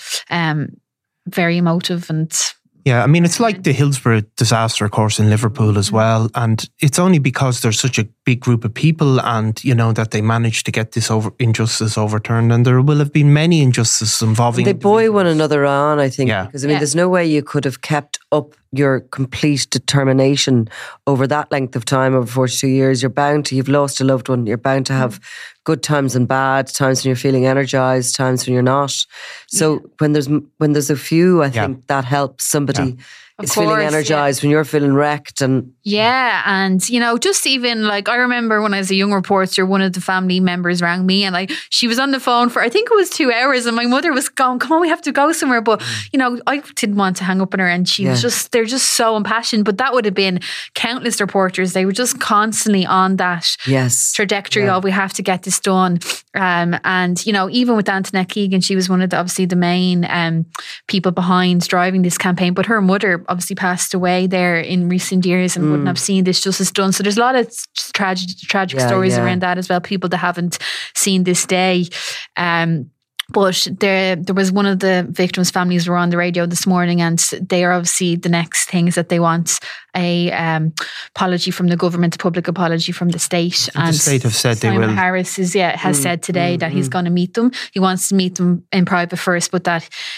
very emotive. And yeah, I mean, it's like the Hillsborough disaster, of course, in Liverpool as well. And it's only because there's such a big group of people and, that they managed to get this injustice overturned. And there will have been many injustices involving... They buoy one another on, I think. Yeah. Because, there's no way you could have kept up your complete determination over that length of time, over 42 years. You've lost a loved one. You're bound to have good times and bad, times when you're feeling energized, times when you're not. So when there's a few, I think that helps somebody It's feeling energized when you're feeling wrecked. And and just even like, I remember when I was a young reporter, one of the family members rang me and like she was on the phone for I think it was 2 hours, and my mother was going, come on, we have to go somewhere, but I didn't want to hang up on her, and she was they're just so impassioned. But that would have been countless reporters. They were just constantly on that trajectory of we have to get this done. And even with Antoinette Keegan, she was one of the main people behind driving this campaign, but her mother obviously passed away there in recent years and wouldn't have seen this justice done. So there's a lot of tragic stories around that as well, people that haven't seen this day. But there was one of the victims' families were on the radio this morning, and they are obviously the next things that they want a apology from the government, a public apology from the state. And the state have said Simon they will. Harris has said today that he's going to meet them. He wants to meet them in private first, but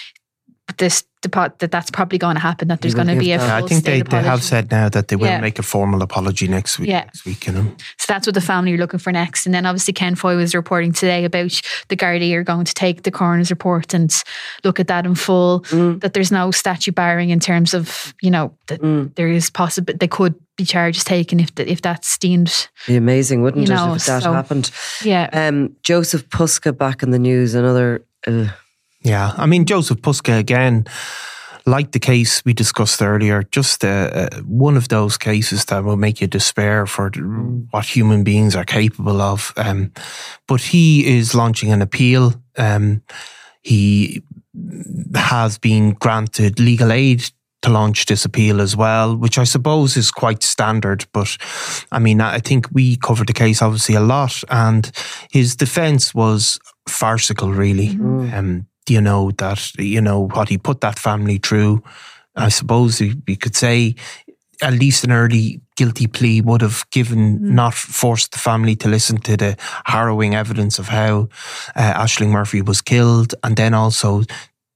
that's probably going to happen, that there's going to be a full I think they have said now that they will make a formal apology next week. So that's what the family are looking for next. And then obviously Ken Foy was reporting today about the Gardaí are going to take the coroner's report and look at that in full, that there's no statute barring in terms of, that there is possible they could be charges taken if that's deemed. Be amazing, wouldn't it, if that happened? Yeah. Joseph Puska back in the news, another... Yeah, I mean, Joseph Puska, again, like the case we discussed earlier, just one of those cases that will make you despair for what human beings are capable of. But he is launching an appeal. He has been granted legal aid to launch this appeal as well, which I suppose is quite standard. But I mean, I think we covered the case obviously a lot, and his defence was farcical, really. What he put that family through, I suppose we could say at least an early guilty plea would have not forced the family to listen to the harrowing evidence of how Aisling Murphy was killed, and then also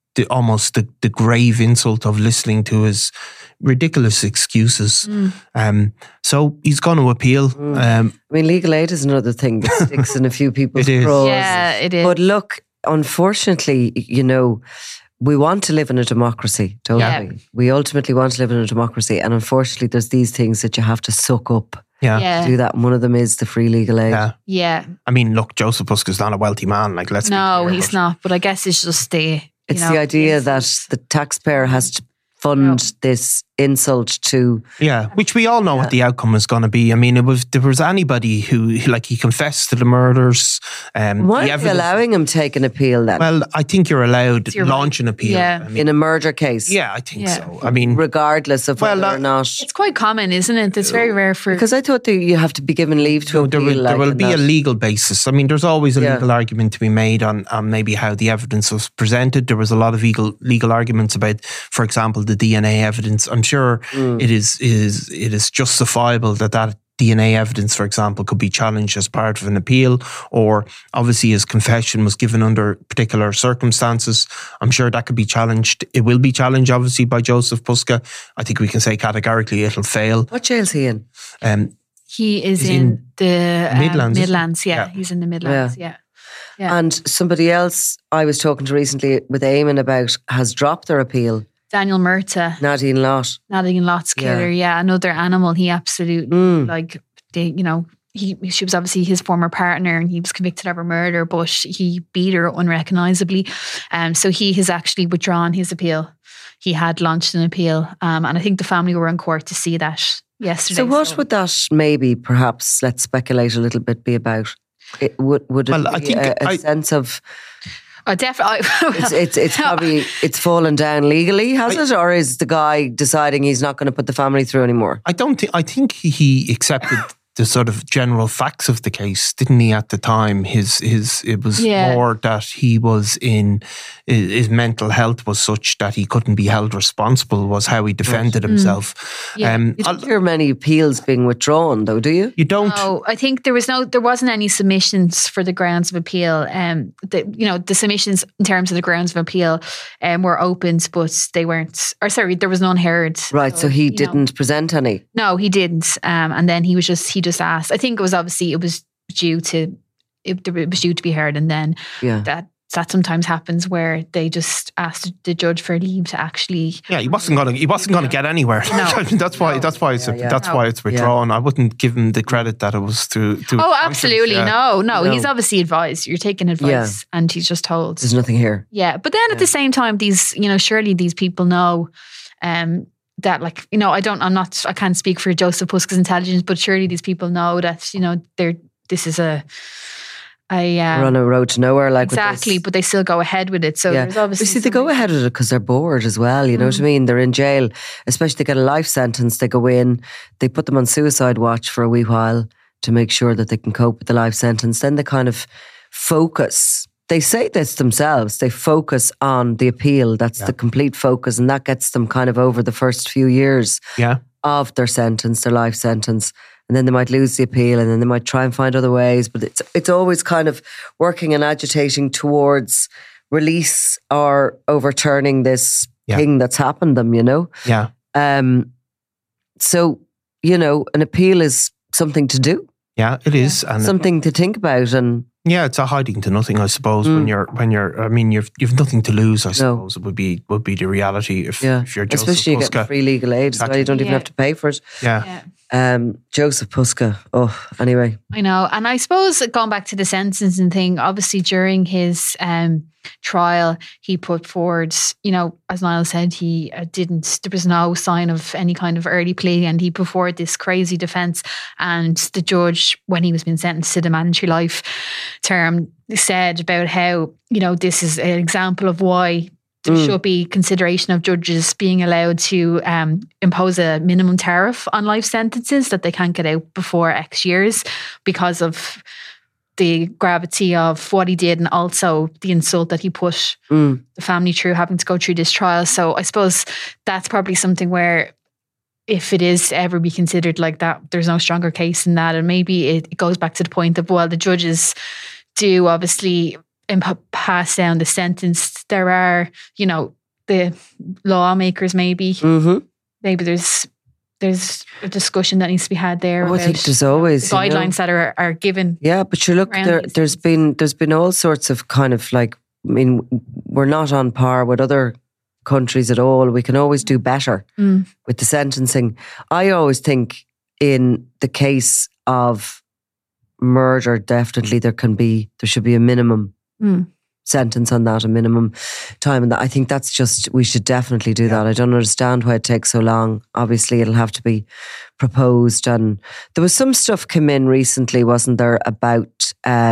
the grave insult of listening to his ridiculous excuses. So he's going to appeal. I mean, legal aid is another thing that sticks in a few people's craws. Yeah, it is. But look, unfortunately, we want to live in a democracy, don't we? We ultimately want to live in a democracy, and unfortunately there's these things that you have to suck up to do that, and one of them is the free legal aid. Yeah. I mean, look, Joseph Puska's not a wealthy man, like, let's be clear, he's not, but I guess it's just the idea that the taxpayer has to fund this insult to... Yeah, which we all know what the outcome is going to be. I mean, there was anybody who, like, he confessed to the murders. Why are they allowing him to take an appeal then? Well, I think you're allowed to launch an appeal. Yeah. I mean, in a murder case? Yeah, I think so. I mean... Regardless of whether or not... It's quite common, isn't it? It's very rare for... Because I thought that you have to be given leave to appeal. There will be a legal basis. I mean, there's always a legal argument to be made on maybe how the evidence was presented. There was a lot of legal arguments about, for example, the DNA evidence. I'm sure it is justifiable that DNA evidence, for example, could be challenged as part of an appeal, or obviously his confession was given under particular circumstances. I'm sure that could be challenged. It will be challenged, obviously, by Joseph Puska. I think we can say categorically it'll fail. What jail is he in? He is in the Midlands. Midlands, he's in the Midlands, yeah. And somebody else I was talking to recently with Eamon about has dropped their appeal. Daniel Murtagh. Nadine Lott's killer, another animal. He absolutely, she was obviously his former partner and he was convicted of her murder, but he beat her unrecognisably. So he has actually withdrawn his appeal. He had launched an appeal, and I think the family were in court to see that yesterday. So what would that maybe, perhaps, let's speculate a little bit, be about? Would it be a sense of... definitely. It's probably fallen down legally, has it? Or is the guy deciding he's not going to put the family through anymore? I think he accepted the sort of general facts of the case, didn't he? At the time, it was more that he was his mental health was such that he couldn't be held responsible, was how he defended himself. You don't hear many appeals being withdrawn, though, do you? You don't. No, I think there wasn't any submissions for the grounds of appeal. The submissions in terms of the grounds of appeal were opened, but they weren't. Or sorry, there was none heard. Right, so he didn't present any. No, he didn't. And then he just asked. I think it was due to be heard, and then that sometimes happens where they just ask the judge for leave to actually. Yeah, he wasn't gonna get anywhere. No. that's why it's withdrawn. I wouldn't give him the credit that it was to Oh, absolutely. No. He's obviously advised. You're taking advice and he's just told. There's nothing here. Yeah. But then at the same time, these, surely these people know that, like, I can't speak for Joseph Puska's intelligence, but surely these people know that, this is we're on a road to nowhere, like exactly, but they still go ahead with it. So there's obviously they go ahead with it because they're bored as well. You know what I mean? They're in jail, especially they get a life sentence. They go in, they put them on suicide watch for a wee while to make sure that they can cope with the life sentence. Then they kind of focus. They say this themselves. They focus on the appeal. That's the complete focus, and that gets them kind of over the first few years of their sentence, their life sentence. And then they might lose the appeal, and then they might try and find other ways. But it's always kind of working and agitating towards release or overturning this thing that's happened to them, Yeah. So, an appeal is something to do. Yeah, it is. And something to think about. And yeah, it's a hiding to nothing, I suppose. When you're, you've nothing to lose, I suppose. It would be the reality if you're Joseph especially Puska. You get free legal aid as well. You don't even have to pay for it. Yeah. Joseph Puska. Oh, anyway. I know. And I suppose going back to the sentencing thing, obviously during his trial, he put forward, as Niall said, he there was no sign of any kind of early plea, and he put forward this crazy defence. And the judge, when he was being sentenced to the mandatory life term, said about how, this is an example of why there should be consideration of judges being allowed to impose a minimum tariff on life sentences that they can't get out before X years because of the gravity of what he did and also the insult that he put the family through having to go through this trial. So I suppose that's probably something where if it is to ever be considered like that, there's no stronger case than that. And maybe it goes back to the point of, well, the judges do obviously pass down the sentence. There are, the lawmakers maybe. Mm-hmm. Maybe there's a discussion that needs to be had there. I think there's always guidelines that are given. Yeah, but you look, there's been all sorts of kind of like, we're not on par with other countries at all. We can always do better with the sentencing. I always think in the case of murder, definitely there should be a minimum sentence on that, a minimum time. And I think that's we should definitely do that. I don't understand why it takes so long. Obviously, it'll have to be proposed. And there was some stuff come in recently, wasn't there, about,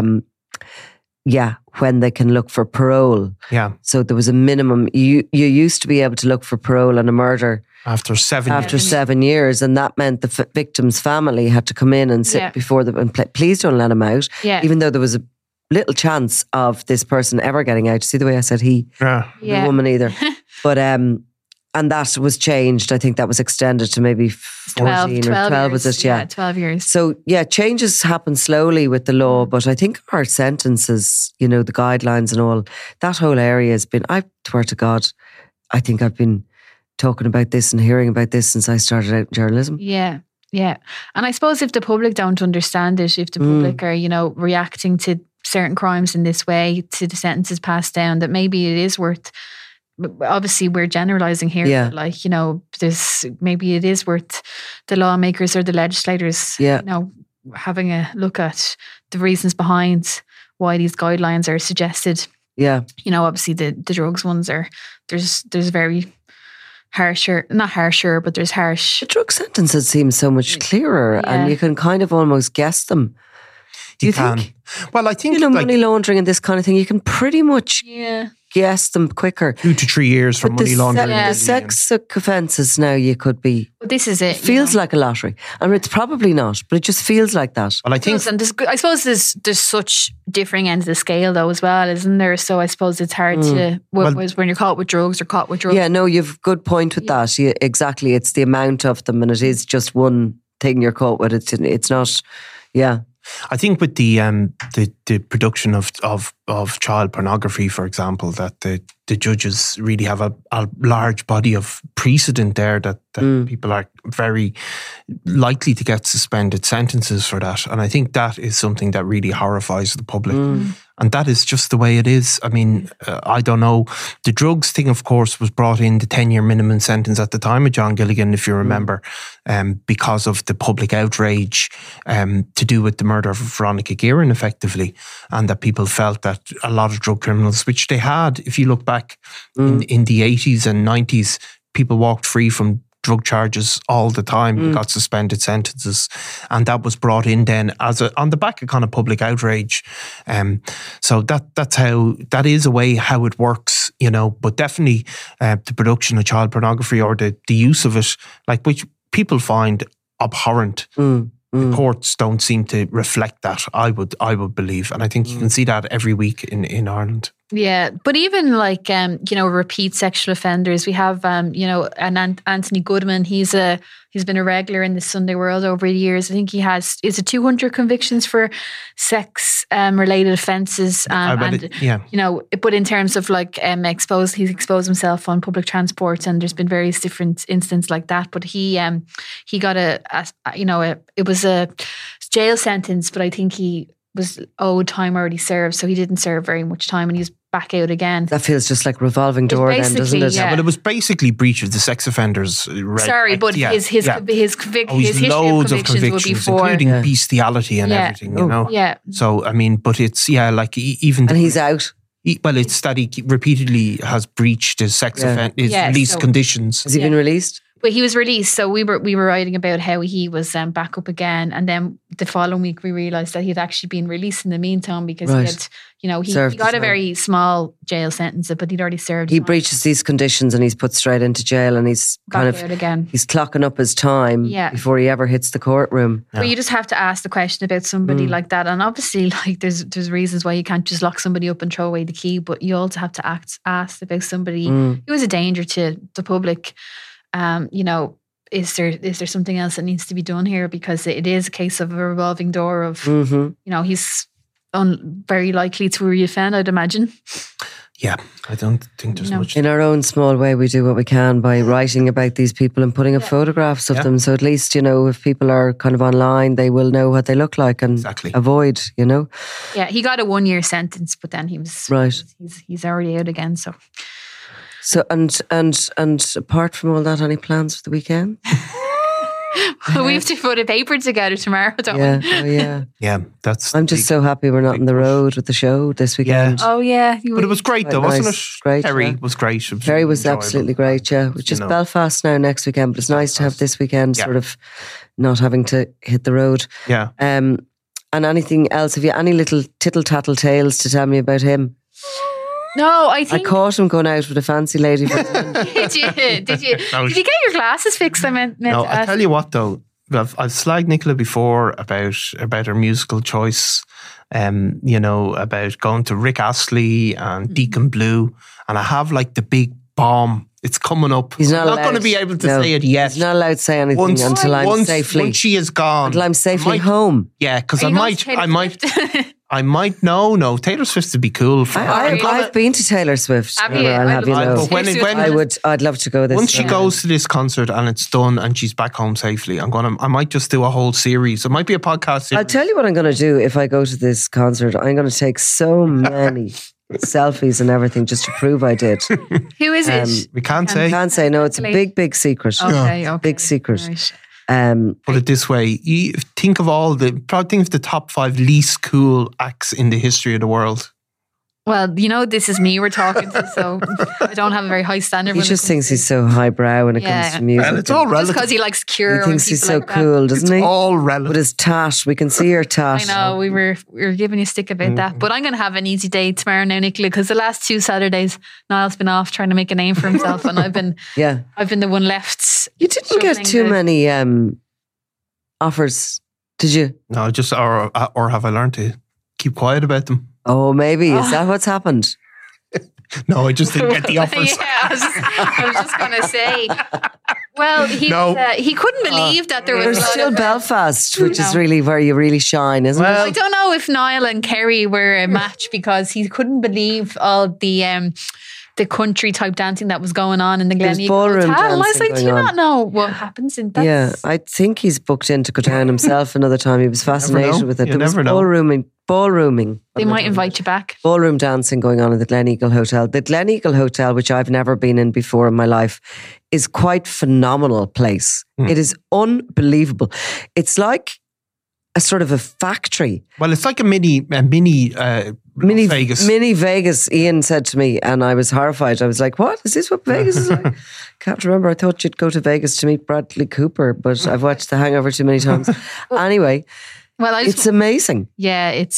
when they can look for parole. Yeah. So there was a minimum. You used to be able to look for parole on a murder after 7 years, and that meant the victim's family had to come in and sit before them and please don't let him out, even though there was a little chance of this person ever getting out. See the way I said the woman either. But and that was changed. I think that was extended to maybe 14 or 12 was it? Yeah, 12 years. So changes happen slowly with the law, but I think our sentences, the guidelines and all, that whole area has been, I swear to God, I think I've been talking about this and hearing about this since I started out in journalism. Yeah. Yeah. And I suppose if the public don't understand it, if the public are, reacting to certain crimes in this way, to the sentences passed down, that maybe it is worth, obviously we're generalising here, like, maybe it is worth the lawmakers or the legislators, having a look at the reasons behind why these guidelines are suggested. Yeah. Obviously the drugs ones there's very not harsher, but there's harsh. The drug sentences seem so much clearer and you can kind of almost guess them. Do you think? Well, I think money laundering and this kind of thing, you can pretty much guess them quicker. 2 to 3 years for money laundering. The sex offences now you could be. But this is it. It feels like a lottery. I mean, it's probably not, but it just feels like that. Well, I think. And I suppose there's such differing ends of the scale though as well, isn't there? So I suppose it's hard to, when you're caught with drugs or caught with drugs. Yeah, no, you've a good point with that. Exactly. It's the amount of them and it is just one thing you're caught with. It's not, I think with the production of child pornography, for example, that the judges really have a large body of precedent there that people are very likely to get suspended sentences for that. And I think that is something that really horrifies the public. And that is just the way it is. I mean, I don't know. The drugs thing, of course, was brought in, the 10-year minimum sentence at the time of John Gilligan, if you remember, because of the public outrage to do with the murder of Veronica Guerin, effectively, and that people felt that a lot of drug criminals, which they had, if you look back in the 80s and 90s, people walked free from drug charges all the time, got suspended sentences, and that was brought in then as on the back of kind of public outrage. So that is a way how it works, you know. But definitely the production of child pornography or the use of it, like, which people find abhorrent. The courts don't seem to reflect that, I would believe, and I think you can see that every week in Ireland. Yeah, but even like repeat sexual offenders, we have and Anthony Goodman. He's been a regular in the Sunday World over the years. I think he has 200 convictions for sex related offences. But in terms of like he's exposed himself on public transport, and there's been various different instances like that. But he got it was a jail sentence, but I think he was owed time already served, so he didn't serve very much time, and he's back out again. That feels just like revolving door then, doesn't it? Yeah. But it was basically breach of the sex offenders. His history of convictions would be for including bestiality and everything, you know. Yeah. So I mean, but it's like even and he's out. Well, it's that he repeatedly has breached his sex his release conditions. Has he been released? But he was released, so we were writing about how he was back up again, and then the following week we realised that he had actually been released in the meantime because he got a very small jail sentence, but he'd already served. He breaches these conditions and he's put straight into jail, and he's out again. He's clocking up his time before he ever hits the courtroom. But you just have to ask the question about somebody like that, and obviously, like there's reasons why you can't just lock somebody up and throw away the key, but you also have to ask about somebody who is a danger to the public. Is there something else that needs to be done here? Because it is a case of a revolving door of, he's very likely to reoffend, I'd imagine. Yeah, I don't think there's much. In our own small way, we do what we can by writing about these people and putting up photographs of them. So at least, if people are kind of online, they will know what they look like and avoid, Yeah, he got a 1-year sentence, but then he was he's already out again, so... So and apart from all that, any plans for the weekend? Well, we have to put a paper together tomorrow, don't we? Oh yeah. Yeah, I'm just so happy we're not on the road with the show this weekend. Yeah. Oh yeah. But it was great though, wasn't it? Great. Kerry was great. Kerry was absolutely great, yeah. It's just Belfast now next weekend, but it's nice to have this weekend sort of not having to hit the road. Yeah. And anything else? Have you any little tittle-tattle tales to tell me about him? No, I think... I caught him going out with a fancy lady. Did you? Did you get your glasses fixed? I tell you what though, I've slagged Nicola before about her musical choice, about going to Rick Astley and Deacon Blue, and I have like the big bomb. It's coming up. He's not going to be able to say it yet. He's not allowed to say anything until I'm safely... Once she is gone. Until I'm safely home. Yeah, because I might. No. Taylor Swift would be cool. I've been to Taylor Swift. Have you? I'll have you know. I'd love to go this. Once she goes to this concert and it's done and she's back home safely, I might just do a whole series. It might be a podcast series. I'll tell you what I'm going to do if I go to this concert. I'm going to take so many selfies and everything just to prove I did. Who is it? We can't say. Can't say. No, it's a big secret. Okay. Big secret. Right. Put it this way: you think of the top 5 least cool acts in the history of the world. Well, this is me we're talking to, so I don't have a very high standard. He just thinks he's so highbrow when it comes to music. Well, it's all relative. Just because he likes Cure. He thinks he's so cool, doesn't he? It's all relative. With his tat, we can see your tat. I know, we were giving you stick about that. But I'm going to have an easy day tomorrow now, Nicola, because the last 2 Saturdays, Niall's been off trying to make a name for himself, and I've been the one left. You didn't get too many offers, did you? No, just or have I learned to keep quiet about them? Oh, maybe. Is that what's happened? No, I just didn't get the offers. I was just going to say. Well, he couldn't believe that there was. There's still Belfast, which is really where you really shine, isn't it? I don't know if Niall and Kerry were a match because he couldn't believe all the the country type dancing that was going on in the Glen Eagle Hotel. And I was like, do you not know what happens in that? Yeah, I think he's booked in to go down himself another time. He was fascinated with it. There was ballrooming. They might invite you back. Ballroom dancing going on in the Glen Eagle Hotel. The Glen Eagle Hotel, which I've never been in before in my life, is quite phenomenal place. It is unbelievable. It's like a sort of a factory. Well, it's like a mini Vegas. Mini Vegas, Ian said to me, and I was horrified. I was like, what? Is this what Vegas is like? Can't remember. I thought you'd go to Vegas to meet Bradley Cooper, but I've watched The Hangover too many times. Anyway, it's amazing. Yeah, it's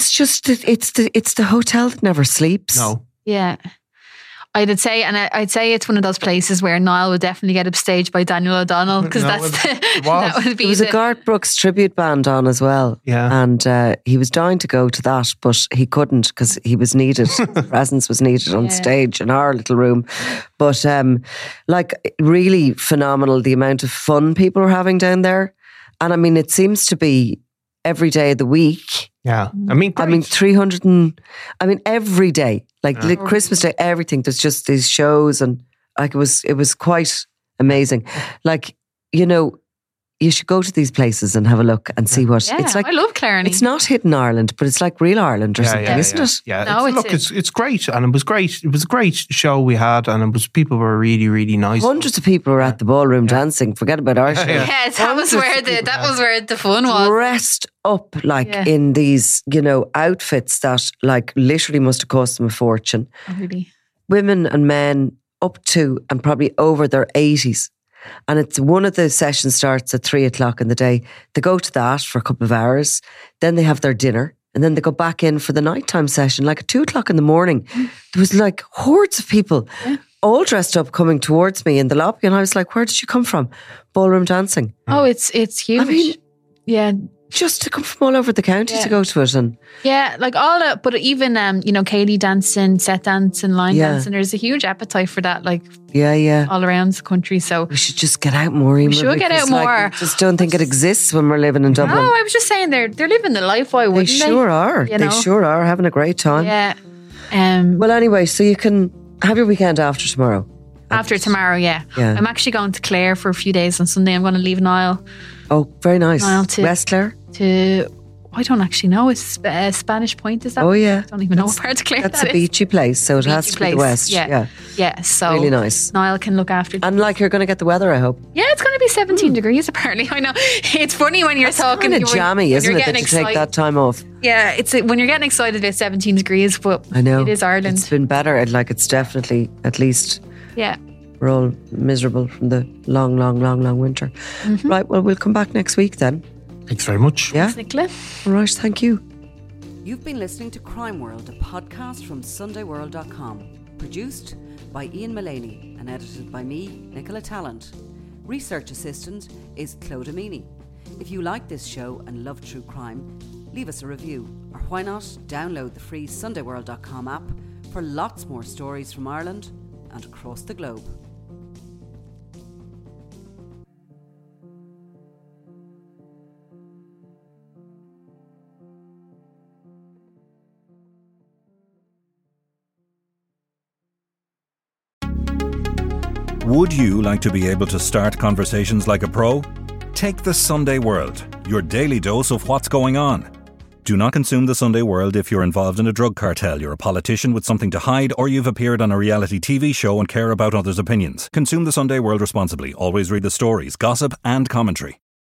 the hotel that never sleeps. No. Yeah. I'd say it's one of those places where Niall would definitely get upstaged by Daniel O'Donnell, because that would be. There was a Garth Brooks tribute band on as well, and he was dying to go to that, but he couldn't because he was needed. His presence was needed on stage in our little room. But really phenomenal the amount of fun people are having down there, and I mean it seems to be every day of the week. Yeah, I mean 300 every day. Like Christmas Day, everything. There's just these shows, and like it was quite amazing. Like, you know, you should go to these places and have a look and see what it's like. I love Clarny. It's not hidden Ireland, but it's like real Ireland or something, isn't it? Yeah. No, it's great, and it was great. It was a great show we had, and people were really, really nice. Hundreds of people were at the ballroom dancing. Forget about our show. Yeah, that was where the fun was. Dressed up in these, you know, outfits that like literally must have cost them a fortune. Oh, really? Women and men up to and probably over their 80s. And it's one of the sessions starts at 3:00 in the day. They go to that for a couple of hours. Then they have their dinner. And then they go back in for the nighttime session, like at 2:00 in the morning. There was like hordes of people all dressed up coming towards me in the lobby. And I was like, where did you come from? Ballroom dancing. Oh, it's huge. I mean, just to come from all over the county to go to it. And like all that, but even, you know, Katie dancing, set dancing, line dancing, there's a huge appetite for that, like all around the country. So we should just get out more. We should get out more. I just don't think it exists when we're living in Dublin. No, I was just saying they're living the life. Why wouldn't they? Sure are. They sure are having a great time. Yeah. Well, anyway, so you can have your weekend after tomorrow. After tomorrow, yeah. I'm actually going to Clare for a few days on Sunday. I'm going to leave Niall. Oh, very nice. Niall to West Clare? I don't actually know. It's Spanish Point, is that? Oh, yeah. I don't even know what part of Clare that is. That's a beachy place, so it has to be the West. Yeah, so really nice. Niall can look after them. And like you're going to get the weather, I hope. Yeah, it's going to be 17 degrees apparently. I know. It's funny when you're talking. It's kind of jammy, isn't it, that you take that time off? Yeah, it's when you're getting excited about 17 degrees, but I know. It is Ireland. It's been better. It's definitely, at least. Yeah. We're all miserable from the long winter. Right, well, we'll come back next week then. Thanks very much. Yeah. Thanks, Nicola. All right, thank you. You've been listening to Crime World, a podcast from SundayWorld.com. Produced by Ian Mullaney and edited by me, Nicola Tallant. Research assistant is Claude Amini. If you like this show and love true crime, leave us a review. Or why not download the free SundayWorld.com app for lots more stories from Ireland and across the globe. Would you like to be able to start conversations like a pro? Take the Sunday World, your daily dose of what's going on. Do not consume the Sunday World if you're involved in a drug cartel, you're a politician with something to hide, or you've appeared on a reality TV show and care about others' opinions. Consume the Sunday World responsibly. Always read the stories, gossip and commentary.